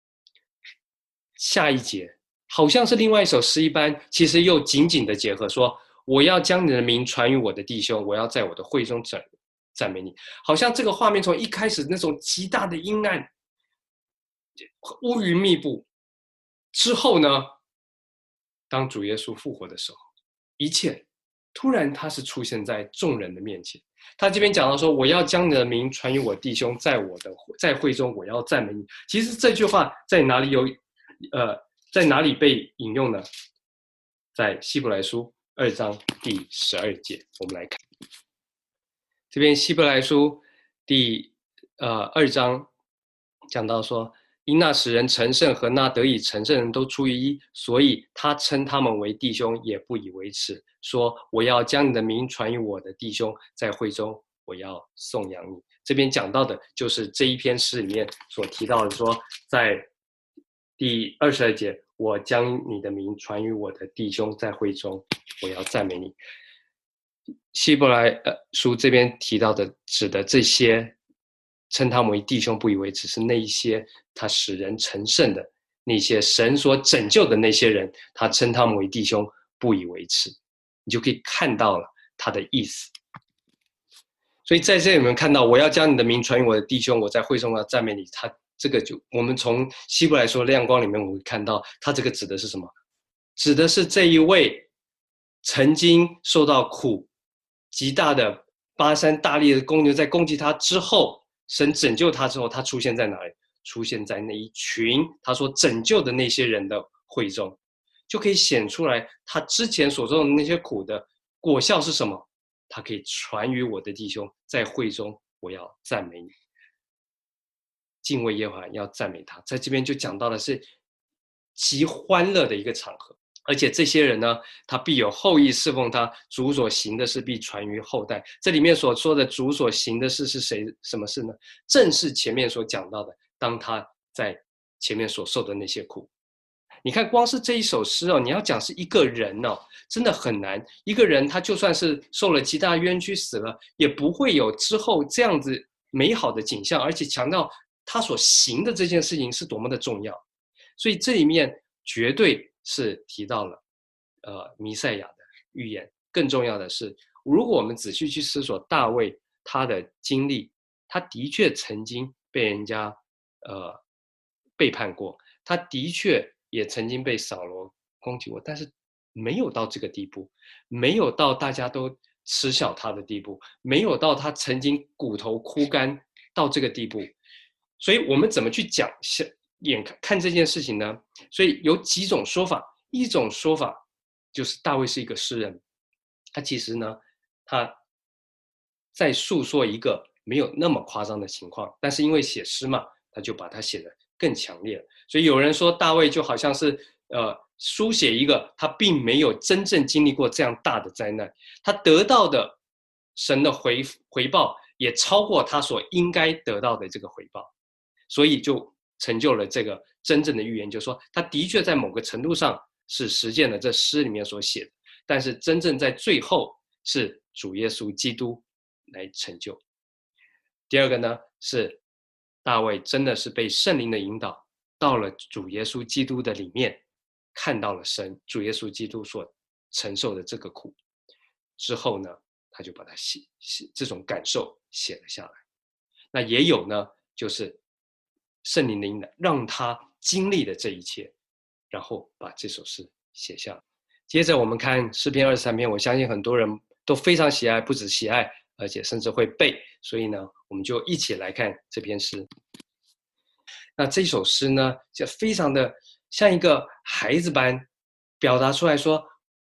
下一节好像是另外一首诗一般，其实又紧紧的结合说，我要将你的名传于我的弟兄，我要在我的会中赞赞美你。好像这个画面从一开始那种极大的阴暗，乌云密布，之后呢，当主耶稣复活的时候，一切突然他是出现在众人的面前。他这边讲到说，我要将你的名传于我弟兄，在我的在会中我要赞美你。其实这句话在哪里有呃在哪里被引用呢？在希伯来书二章第十二节，我们来看这边希伯来书第呃二章讲到说，因那使人成圣和那得以成圣人都出于一，所以他称他们为弟兄，也不以为耻，说我要将你的名传于我的弟兄，在会中我要颂扬你。这边讲到的就是这一篇诗里面所提到的说，在第二十二节，我将你的名传于我的弟兄，在会中我要赞美你。希伯来书这边提到的指的这些称他们为弟兄不以为耻，是那一些他使人成圣的那些神所拯救的那些人，他称他们为弟兄不以为耻，你就可以看到了他的意思。所以在这里面看到，我要将你的名传于我的弟兄，我在会中要赞美你。他这个就我们从希伯来说亮光里面，我们会看到他这个指的是什么？指的是这一位曾经受到苦极大的巴珊大力的公牛在攻击他之后，神拯救他之后，他出现在哪里？出现在那一群他所拯救的那些人的会中，就可以显出来他之前所受的那些苦的果效是什么？他可以传于我的弟兄，在会中我要赞美你。敬畏耶和华要赞美他，在这边就讲到的是极欢乐的一个场合，而且这些人呢，他必有后裔侍奉他，主所行的事必传于后代。这里面所说的主所行的事是谁？什么事呢？正是前面所讲到的，当他在前面所受的那些苦。你看，光是这一首诗哦，你要讲是一个人哦，真的很难。一个人他就算是受了极大冤屈死了，也不会有之后这样子美好的景象，而且强调他所行的这件事情是多么的重要。所以这里面绝对是提到了呃弥赛亚的预言。更重要的是，如果我们仔细去思索大卫他的经历，他的确曾经被人家呃背叛过，他的确也曾经被扫罗攻击过，但是没有到这个地步，没有到大家都耻笑他的地步，没有到他曾经骨头枯干到这个地步。所以我们怎么去讲眼看这件事情呢？所以有几种说法，一种说法就是大卫是一个诗人，他其实呢，他在诉说一个没有那么夸张的情况，但是因为写诗嘛，他就把它写得更强烈了。所以有人说大卫就好像是呃书写一个他并没有真正经历过这样大的灾难，他得到的神的回回报也超过他所应该得到的这个回报，所以就成就了这个真正的预言，就是说他的确在某个程度上是实践了这诗里面所写的，但是真正在最后是主耶稣基督来成就。第二个呢，是大卫真的是被圣灵的引导，到了主耶稣基督的里面，看到了神主耶稣基督所承受的这个苦之后呢，他就把它写写这种感受写了下来。那也有呢，就是圣灵的引导让他经历了这一切，然后把这首诗写下来。接着我们看诗篇二十三篇，我相信很多人都非常喜爱，不止喜爱，而且甚至会背，所以呢，我们就一起来看这篇诗。那这首诗呢，就非常的像一个孩子般表达出来说，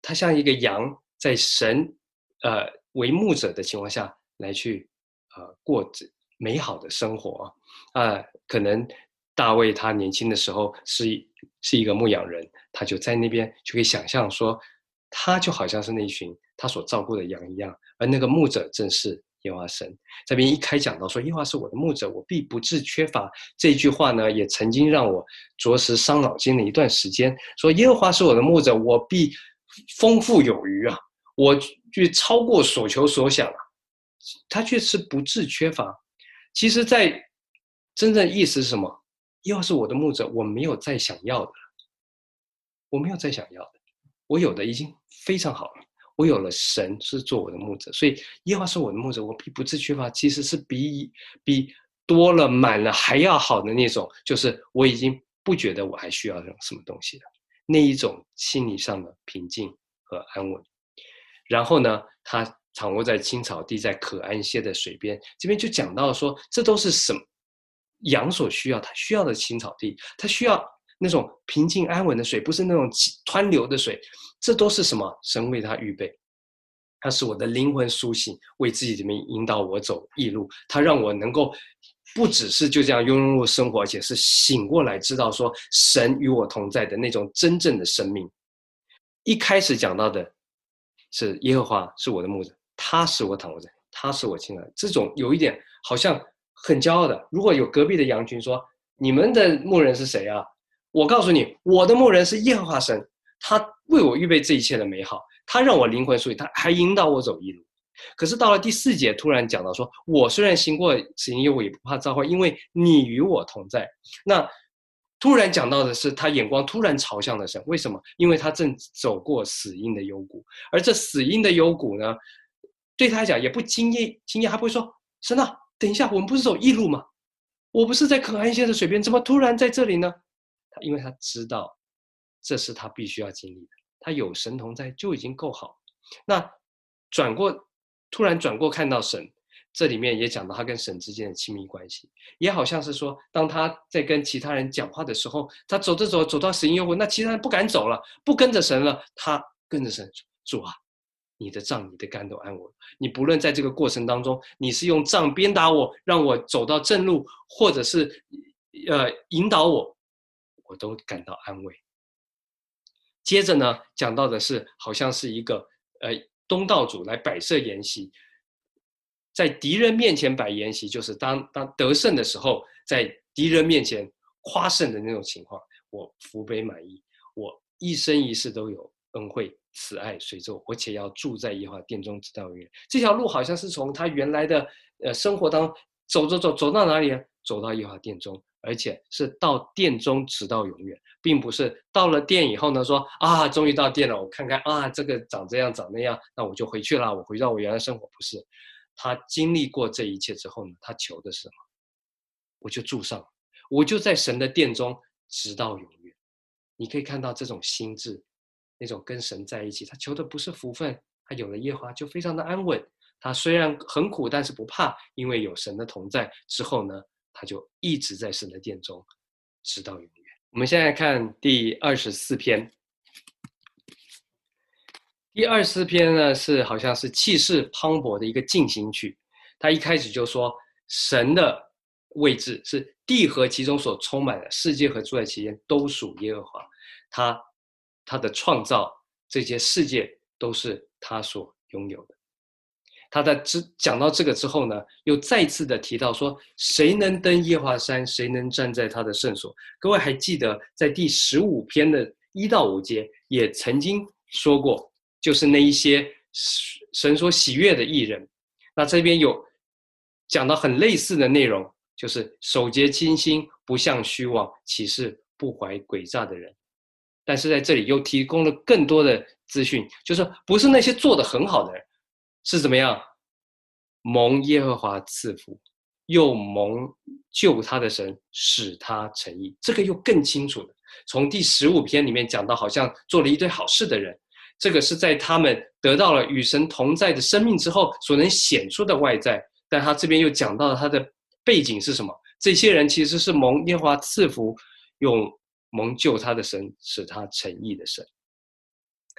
他像一个羊，在神呃为牧者的情况下来去呃过美好的生活啊、呃。可能大卫他年轻的时候是是一个牧羊人，他就在那边就可以想象说，他就好像是那群他所照顾的羊一样，而那个牧者正是耶和华神。这边一开讲到说耶和华是我的牧者，我必不致缺乏，这句话呢也曾经让我着实伤脑筋了一段时间，说耶和华是我的牧者，我必丰富有余啊，我就超过所求所想啊，他却是不致缺乏。其实在真正意思是什么？耶和华是我的牧者，我没有再想要的了，我没有再想要的，我有的已经非常好了，我有了神是做我的牧者，所以耶和华是我的牧者，我必不致缺乏，其实是比比多了满了还要好的那种，就是我已经不觉得我还需要什么东西了，那一种心理上的平静和安稳。然后呢，他躺卧在青草地，在可安歇的水边，这边就讲到说，这都是什么羊所需要，他需要的青草地，他需要那种平静安稳的水，不是那种湍流的水，这都是什么？神为他预备。他使我的灵魂苏醒，为自己这边引导我走义路，他让我能够不只是就这样庸庸碌生活，而且是醒过来知道说神与我同在的那种真正的生命。一开始讲到的是耶和华是我的牧者，他使我躺卧在，他是我亲爱的，这种有一点好像很骄傲的。如果有隔壁的羊群说，你们的牧人是谁啊？我告诉你，我的牧人是耶和华神，他为我预备这一切的美好，他让我灵魂苏醒，他还引导我走义路。可是到了第四节，突然讲到说，我虽然行过死荫幽谷，也不怕遭害，因为你与我同在。那突然讲到的是，他眼光突然朝向了神，为什么？因为他正走过死荫的幽谷，而这死荫的幽谷呢，对他来讲也不惊讶，惊讶，他不会说，神啊，等一下，我们不是走义路吗？我不是在可安歇的水边，怎么突然在这里呢？因为他知道这是他必须要经历的，他有神同在就已经够好。那转过突然转过看到神，这里面也讲到他跟神之间的亲密关系，也好像是说当他在跟其他人讲话的时候，他走着走走到死荫幽谷，那其他人不敢走了，不跟着神了，他跟着神说，主啊，你的杖你的竿都安我，你不论在这个过程当中，你是用杖鞭打我，让我走到正路，或者是呃引导我，我都感到安慰。接着呢，讲到的是好像是一个呃东道主来摆设筵席，在敌人面前摆筵席，就是当当得胜的时候，在敌人面前夸胜的那种情况。我福杯满溢，我一生一世都有恩惠慈爱随着我，而且要住在耶和华殿中直到永远。这条路好像是从他原来的呃生活当走走走走到哪里呢？走到耶和华殿中，而且是到殿中直到永远，并不是到了殿以后呢说啊，终于到殿了，我看看啊，这个长这样长那样，那我就回去了，我回到我原来生活。不是，他经历过这一切之后呢，他求的是什么？我就住上，我就在神的殿中直到永远。你可以看到这种心智，那种跟神在一起，他求的不是福分，他有了耶和华就非常的安稳。他虽然很苦，但是不怕，因为有神的同在。之后呢，他就一直在神的殿中直到永远。我们现在看第二十四篇。第二十四篇呢，是好像是气势磅礴的一个进行曲。他一开始就说，神的位置是地和其中所充满的，世界和住在其间都属耶和华。他他的创造，这些世界都是他所拥有的。他在讲到这个之后呢，又再次的提到说，谁能登耶和华山，谁能站在他的圣所。各位还记得在第十五篇的一到五节也曾经说过，就是那一些神所喜悦的义人。那这边有讲到很类似的内容，就是守节清心，不向虚妄，岂是不怀诡诈的人。但是在这里又提供了更多的资讯，就是不是那些做得很好的人，是怎么样蒙耶和华赐福，又蒙救他的神使他成义。这个又更清楚了。从第十五篇里面讲到好像做了一堆好事的人，这个是在他们得到了与神同在的生命之后所能显出的外在。但他这边又讲到了他的背景是什么，这些人其实是蒙耶和华赐福，用蒙救他的神使他成义的神。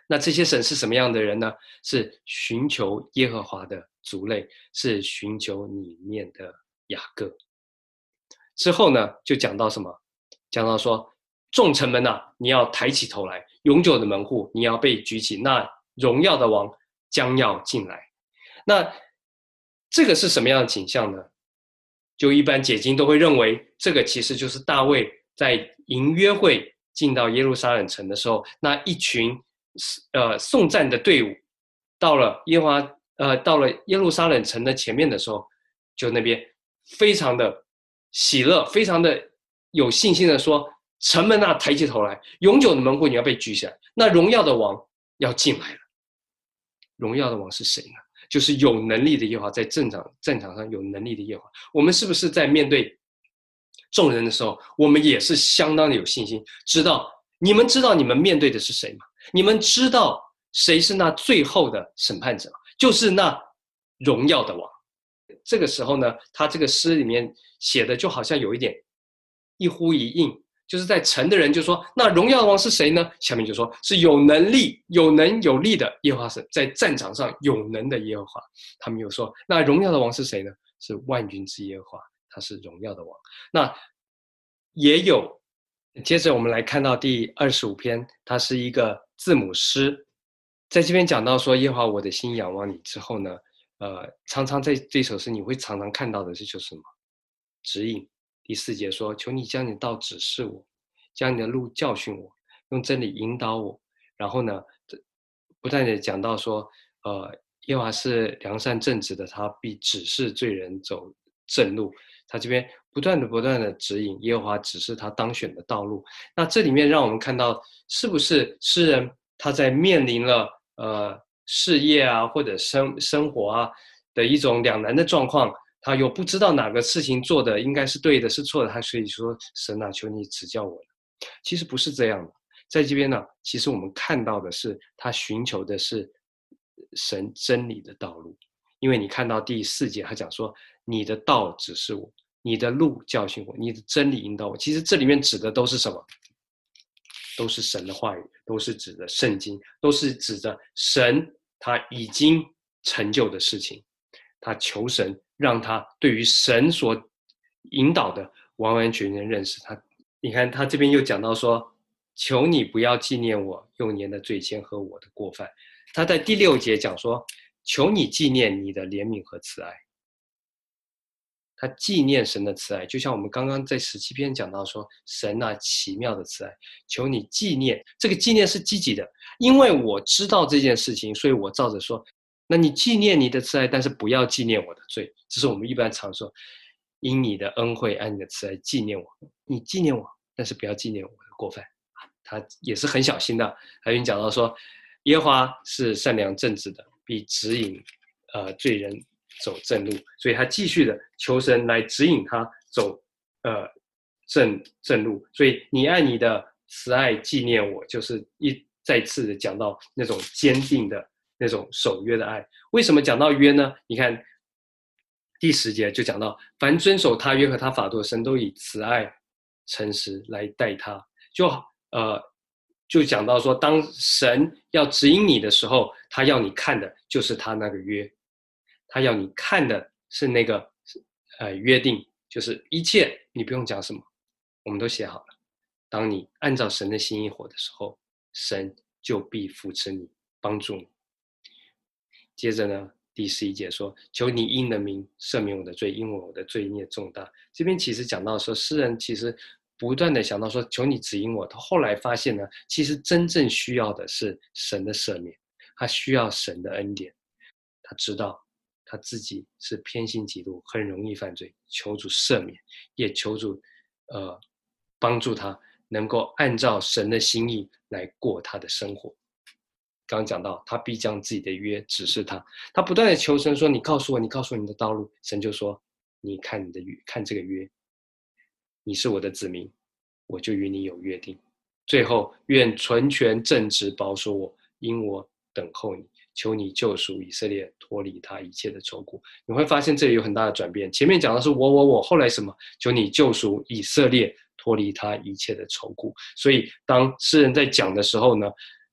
那这些神是什么样的人呢？是寻求耶和华的族类，是寻求里面的雅各。之后呢，就讲到什么？讲到说，众城门啊，你要抬起头来，永久的门户你要被举起，那荣耀的王将要进来。那这个是什么样的景象呢？就一般解经都会认为，这个其实就是大卫在迎约会进到耶路撒冷城的时候，那一群呃颂赞的队伍到了耶和华呃到了耶路撒冷城的前面的时候，就那边非常的喜乐，非常的有信心的说：“城门啊，抬起头来，永久的门户你要被举起来，那荣耀的王要进来了。”荣耀的王是谁呢？就是有能力的耶和华，在战场战场上有能力的耶和华。我们是不是在面对众人的时候，我们也是相当的有信心，知道你们知道你们面对的是谁吗？你们知道谁是那最后的审判者？就是那荣耀的王。这个时候呢，他这个诗里面写的就好像有一点一呼一应，就是在城的人就说，那荣耀的王是谁呢？下面就说是有能力有能有力的耶和华神，在战场上有能的耶和华。他们又说，那荣耀的王是谁呢？是万军之耶和华，他是荣耀的王。那也有，接着我们来看到第二十五篇，它是一个字母诗，在这边讲到说耶和华我的心仰望你之后呢，呃，常常在这首诗你会常常看到的是就是什么？指引。第四节说，求你将你的道指示我，将你的路教训我，用真理引导我。然后呢，不断的讲到说，呃，耶和华是良善正直的，他必指示罪人走正路。他这边不断的不断的指引耶和华指示他当选的道路。那这里面让我们看到，是不是诗人他在面临了呃事业啊或者生生活啊的一种两难的状况，他又不知道哪个事情做的应该是对的是错的，他所以说神啊，求你指教我。其实不是这样的，在这边呢，其实我们看到的是他寻求的是神真理的道路。因为你看到第四节他讲说，你的道指示我，你的路教训我，你的真理引导我。其实这里面指的都是什么？都是神的话语，都是指的圣经，都是指着神他已经成就的事情。他求神让他对于神所引导的完完全全认识他。你看他这边又讲到说，求你不要纪念我幼年的罪愆和我的过犯。他在第六节讲说，求你纪念你的怜悯和慈爱。他纪念神的慈爱，就像我们刚刚在十七篇讲到说，神啊奇妙的慈爱，求你纪念。这个纪念是积极的，因为我知道这件事情，所以我照着说，那你纪念你的慈爱，但是不要纪念我的罪。这是我们一般常说，因你的恩惠按你的慈爱纪念我，你纪念我，但是不要纪念我的过犯。他也是很小心的。还有讲到说，耶和华是善良正直的，必指引呃罪人走正路，所以他继续的求神来指引他走呃正正路。所以你按你的慈爱纪念我，就是一再次的讲到那种坚定的那种守约的爱。为什么讲到约呢？你看第十节就讲到，凡遵守他约和他法度的，神都以慈爱诚实来待他。就呃就讲到说，当神要指引你的时候，他要你看的就是他那个约，他要你看的是那个呃约定，就是一切你不用讲什么，我们都写好了。当你按照神的心意活的时候，神就必扶持你，帮助你。接着呢，第十一节说，求你因的名赦免我的罪，因为我的罪孽重大。这边其实讲到说，诗人其实不断的想到说，求你指引我。他后来发现呢，其实真正需要的是神的赦免，他需要神的恩典。他知道他自己是偏心嫉妒，很容易犯罪，求主赦免，也求主呃帮助他能够按照神的心意来过他的生活。刚刚讲到，他必将自己的约指示他，他不断的求神说，你告诉我，你告诉我你的道路。神就说，你看你的约，看这个约，你是我的子民，我就与你有约定。最后，愿纯全正直保守我，因我等候你，求你救赎以色列，脱离他一切的愁苦。你会发现这里有很大的转变，前面讲的是我我我，后来什么？求你救赎以色列，脱离他一切的愁苦。所以当诗人在讲的时候呢，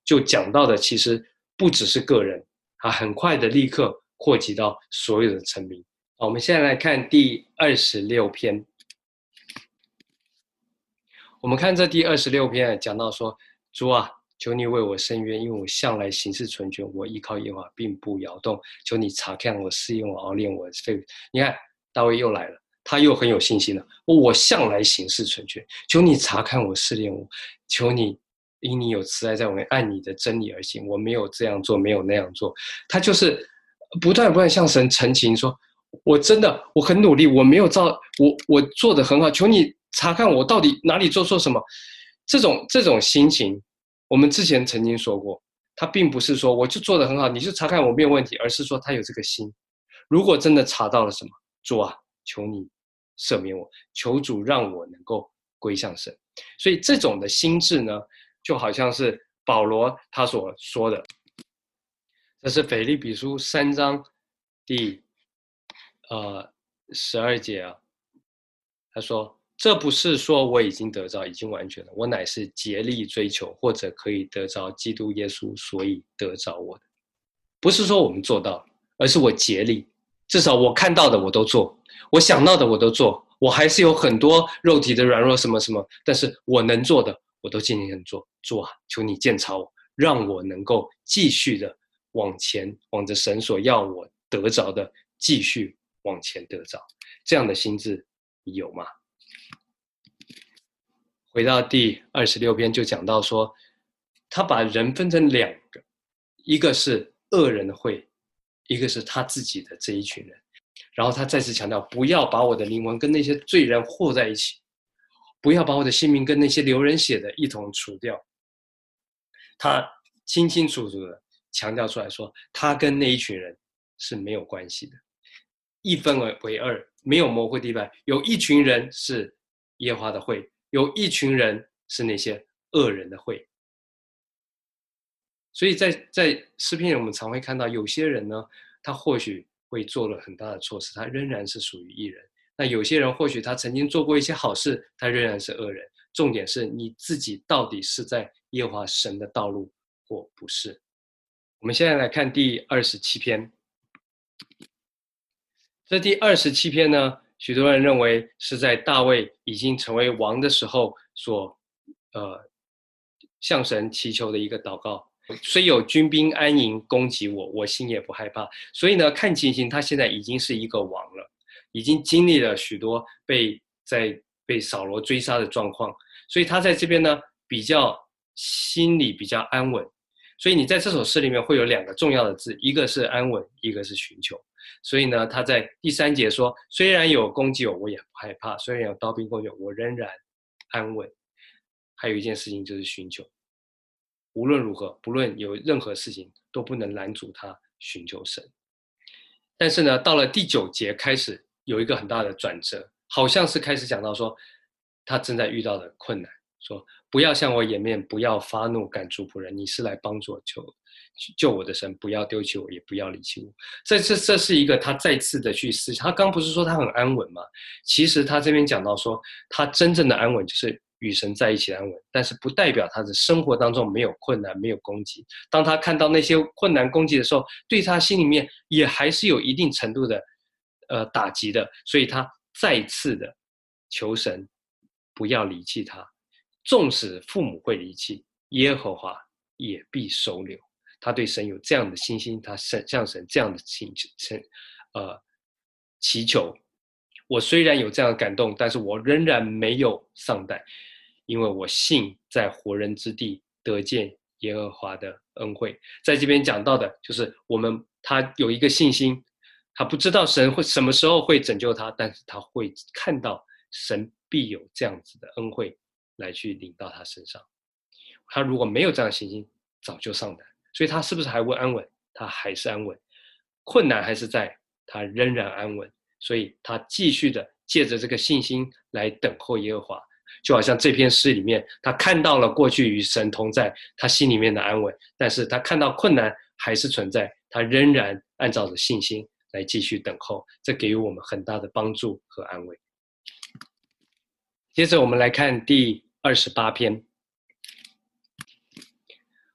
就讲到的其实不只是个人，啊，很快的立刻扩及到所有的臣民。好，我们现在来看第二十六篇。我们看这第二十六篇讲到说，主啊，求你为我伸冤，因为我向来行事纯全，我依靠耶和华并不摇动。求你查看我，试验我，熬炼我的肺。你看大卫又来了，他又很有信心了。我向来行事纯全，求你查看我，试炼我。求你因你有慈爱在我们，按你的真理而行。我没有这样做，没有那样做。他就是不断不断向神陈情说，我真的我很努力，我没有照我我做得很好，求你查看我到底哪里做错什么。这种这种心情，我们之前曾经说过，他并不是说我就做得很好，你就查看我没有问题，而是说他有这个心。如果真的查到了什么，主啊，求你赦免我，求主让我能够归向神。所以这种的心智呢，就好像是保罗他所说的，这是腓立比书三章第呃十二节啊，他说，这不是说我已经得着，已经完全了，我乃是竭力追求，或者可以得着基督耶稣，所以得着我的。不是说我们做到，而是我竭力，至少我看到的我都做，我想到的我都做，我还是有很多肉体的软弱什么什么，但是我能做的我都尽力做。主啊，求你鉴察我，让我能够继续的往前，往着神所要我得着的继续往前得着。这样的心智有吗？回到第二十六篇就讲到说，他把人分成两个，一个是恶人的会，一个是他自己的这一群人。然后他再次强调，不要把我的灵魂跟那些罪人和在一起，不要把我的性命跟那些流人血的一同除掉。他清清楚楚的强调出来说，他跟那一群人是没有关系的，一分为二，没有模糊地带。有一群人是耶和华的会，有一群人是那些恶人的会。所以在在诗篇我们常会看到，有些人呢，他或许会做了很大的错事，他仍然是属于义人。那有些人或许他曾经做过一些好事，他仍然是恶人。重点是你自己到底是在耶和华神的道路或不是。我们现在来看第二十七篇。这第二十七篇呢，许多人认为是在大卫已经成为王的时候所呃向神祈求的一个祷告。虽有军兵安营攻击我，我心也不害怕。所以呢，看情形他现在已经是一个王了，已经经历了许多被在被扫罗追杀的状况，所以他在这边呢比较心里比较安稳。所以你在这首诗里面会有两个重要的字，一个是安稳，一个是寻求。所以呢，他在第三节说，虽然有攻击我，我也不害怕；虽然有刀兵攻击我，我仍然安稳。还有一件事情就是寻求，无论如何，不论有任何事情，都不能拦阻他寻求神。但是呢，到了第九节开始有一个很大的转折，好像是开始讲到说，他正在遇到的困难，说不要向我掩面，不要发怒赶逐仆人，你是来帮助我救救我的神，不要丢弃我，也不要离弃我。这这这是一个他再次的去思想。他刚不是说他很安稳吗？其实他这边讲到说，他真正的安稳就是与神在一起的安稳，但是不代表他的生活当中没有困难，没有攻击。当他看到那些困难攻击的时候，对他心里面也还是有一定程度的呃打击的，所以他再次的求神不要离弃他。纵使父母会离弃，耶和华也必收留。他对神有这样的信心，他向神这样的请求，呃，祈求。我虽然有这样的感动，但是我仍然没有丧胆，因为我信在活人之地得见耶和华的恩惠。在这边讲到的就是我们他有一个信心，他不知道神会什么时候会拯救他，但是他会看到神必有这样子的恩惠来去领到他身上。他如果没有这样的信心，早就丧胆。所以他是不是还会安稳？他还是安稳，困难还是在，他仍然安稳。所以他继续的借着这个信心来等候耶和华，就好像这篇诗里面，他看到了过去与神同在，他心里面的安稳，但是他看到困难还是存在，他仍然按照着信心来继续等候，这给予我们很大的帮助和安慰。接着我们来看第二十八篇。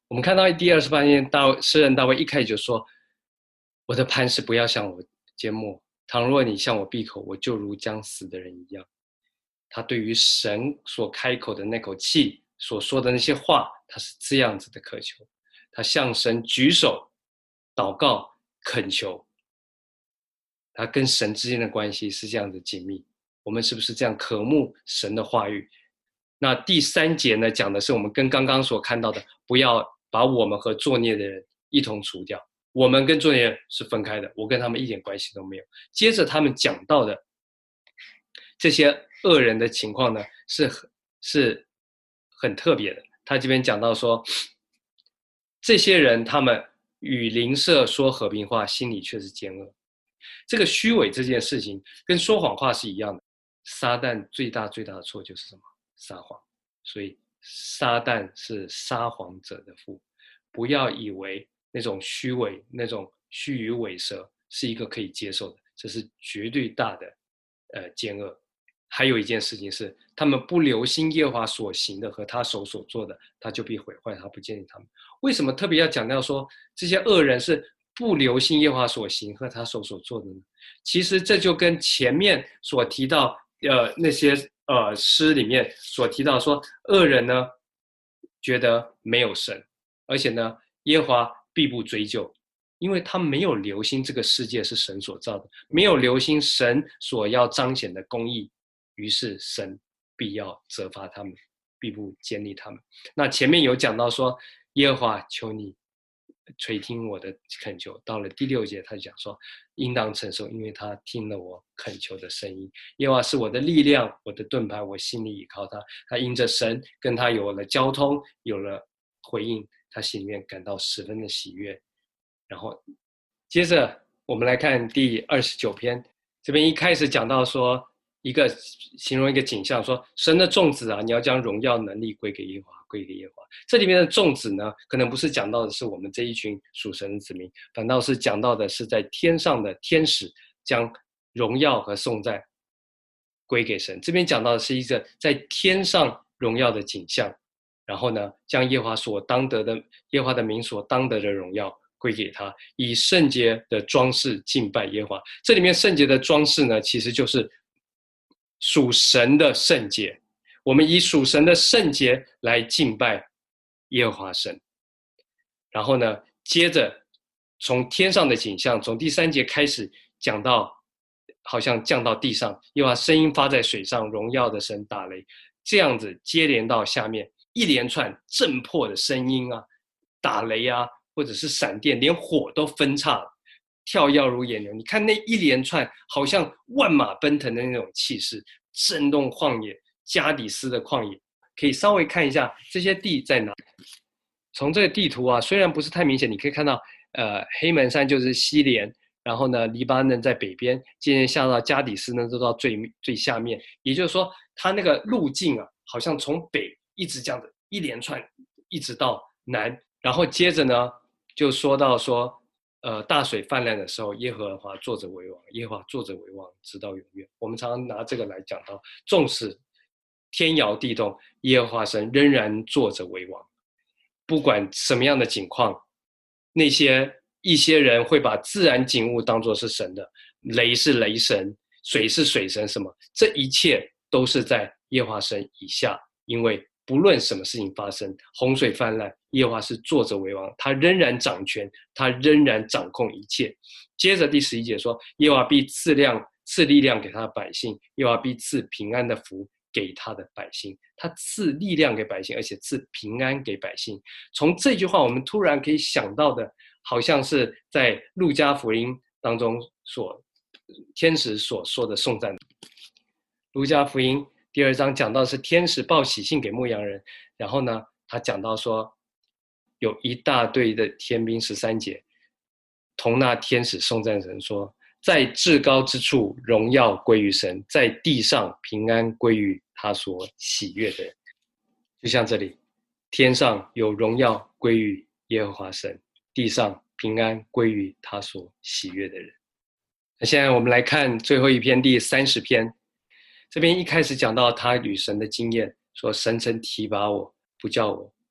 我们看到第二十八篇大诗人大卫一开始就说：“我的磐石不要向我缄默，倘若你向我闭口，我就如将死的人一样。”他对于神所开口的那口气所说的那些话，他是这样子的渴求，他向神举手祷告恳求，他跟神之间的关系是这样子紧密。我们是不是这样渴慕神的话语？那第三节呢，讲的是我们跟刚刚所看到的，不要把我们和作孽的人一同除掉。我们跟作孽人是分开的，我跟他们一点关系都没有。接着他们讲到的这些恶人的情况呢，是是很特别的。他这边讲到说，这些人他们与邻舍说和平话，心里却是奸恶。这个虚伪这件事情跟说谎话是一样的。撒旦最大最大的错就是什么？撒谎。所以撒旦是撒谎者的父。不要以为那种虚伪、那种虚与委蛇是一个可以接受的，这是绝对大的呃奸恶。还有一件事情是，他们不留心耶和华所行的和他手所做的，他就必毁坏，他不建议他们。为什么特别要强调说这些恶人是不留心耶和华所行和他手所做的呢？其实这就跟前面所提到呃那些呃诗里面所提到说，恶人呢觉得没有神，而且呢耶和华必不追究，因为他没有留心这个世界是神所造的，没有留心神所要彰显的公义，于是神必要责罚他们，必不建立他们。那前面有讲到说，耶和华求你垂听我的恳求。到了第六节他讲说，应当承受，因为他听了我恳求的声音。耶和华是我的力量，我的盾牌，我心里倚靠他。他因着神跟他有了交通，有了回应，他心里面感到十分的喜悦。然后接着我们来看第二十九篇，这边一开始讲到说一个形容一个景象，说神的众子啊，你要将荣耀能力归给耶和华，归给耶和华。这里面的众子呢，可能不是讲到的是我们这一群属神的子民，反倒是讲到的是在天上的天使将荣耀和颂赞归给神。这边讲到的是一个在天上荣耀的景象，然后呢，将耶和华所当得的耶和华的名所当得的荣耀归给他，以圣洁的装饰敬拜耶和华。这里面圣洁的装饰呢，其实就是属神的圣洁。我们以属神的圣洁来敬拜耶和华神。然后呢，接着从天上的景象，从第三节开始讲到好像降到地上，耶和华声音发在水上，荣耀的神打雷，这样子接连到下面一连串震破的声音啊，打雷啊，或者是闪电，连火都分叉了，跳跃如野牛。你看那一连串好像万马奔腾的那种气势，震动旷野，加底斯的旷野。可以稍微看一下这些地在哪。从这个地图啊，虽然不是太明显，你可以看到呃黑门山就是西连，然后呢黎巴嫩在北边，渐渐下到加底斯呢都到最最下面。也就是说它那个路径啊，好像从北一直这样子一连串一直到南。然后接着呢就说到说呃大水泛滥的时候，耶和华坐着为王，耶和华坐着为王直到永远。我们常常拿这个来讲到，纵使天摇地动，耶和华神仍然坐着为王。不管什么样的景况，那些一些人会把自然景物当作是神的，雷是雷神，水是水神，什么，这一切都是在耶和华神以下。因为不论什么事情发生，洪水泛滥，耶和华是坐着为王，他仍然掌权，他仍然掌控一切。接着第十一节说，耶和华必赐量赐力量给他的百姓，耶和华必赐平安的福给他的百姓。他赐力量给百姓，而且赐平安给百姓。从这句话我们突然可以想到的，好像是在路加福音当中所天使所说的颂赞。路加福音第二章讲到是天使报喜信给牧羊人，然后呢他讲到说有一大队的天兵，十三节同那天使颂赞神说，在至高之处荣耀归于神，在地上平安归于他所喜悦的人。就像这里，天上有荣耀归于耶和华神，地上平安归于他所喜悦的人。那现在我们来看最后一篇第三十篇，这边一开始讲到他与神的经验，说神曾提拔我，不叫我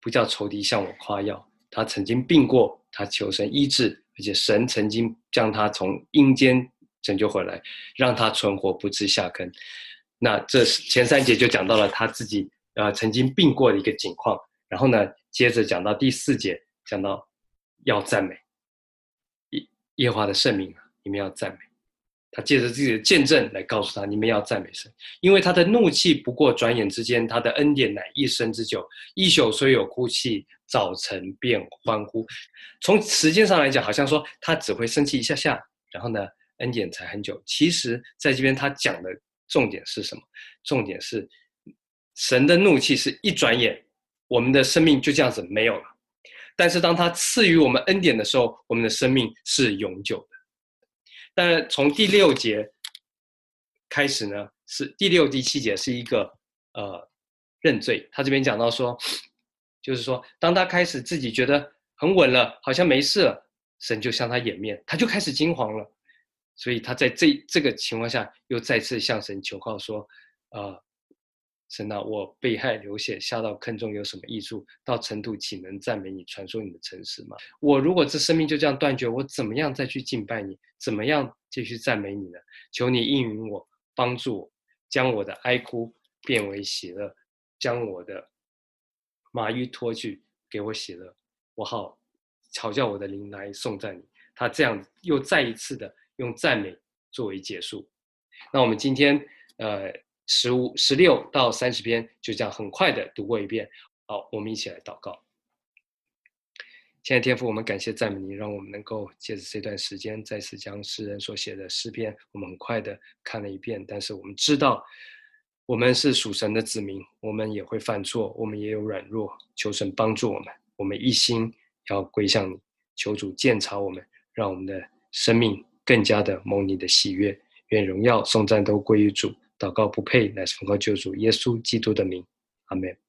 不叫仇敌向我夸耀。他曾经病过，他求神医治，而且神曾经将他从阴间拯救回来，让他存活不至下坑。那这前三节就讲到了他自己呃曾经病过的一个景况，然后呢，接着讲到第四节，讲到要赞美耶和华的圣名，你们要赞美。他借着自己的见证来告诉他，你们要赞美神，因为他的怒气不过转眼之间，他的恩典乃一生之久。一宿虽有哭泣，早晨便欢呼。从时间上来讲，好像说他只会生气一下下，然后呢，恩典才很久。其实在这边他讲的重点是什么？重点是神的怒气是一转眼，我们的生命就这样子没有了。但是当他赐予我们恩典的时候，我们的生命是永久的。但从第六节开始呢，是第六、第七节是一个呃认罪。他这边讲到说，就是说，当他开始自己觉得很稳了，好像没事了，神就向他掩面，他就开始惊惶了。所以他在这这个情况下，又再次向神求告说，呃，神啊，我被害流血，下到坑中有什么益处？到尘土岂能赞美你，传说你的诚实吗？我如果这生命就这样断绝，我怎么样再去敬拜你？怎么样继续赞美你呢？求你应允我，帮助我，将我的哀哭变为喜乐，将我的麻衣脱去，给我喜乐，我好嘲笑我的灵来颂赞你。他这样又再一次的用赞美作为结束。那我们今天呃十五、十六到三十篇就这样很快的读过一遍。好，我们一起来祷告。亲爱的天父，我们感谢赞美你，让我们能够借着这段时间再次将诗人所写的诗篇，我们很快的看了一遍。但是我们知道，我们是属神的子民，我们也会犯错，我们也有软弱，求神帮助我们，我们一心要归向你，求主鉴察我们，让我们的生命更加的蒙你的喜悦。愿荣耀颂赞都归于主。祷告不配，乃是奉靠救主耶稣基督的名，阿们。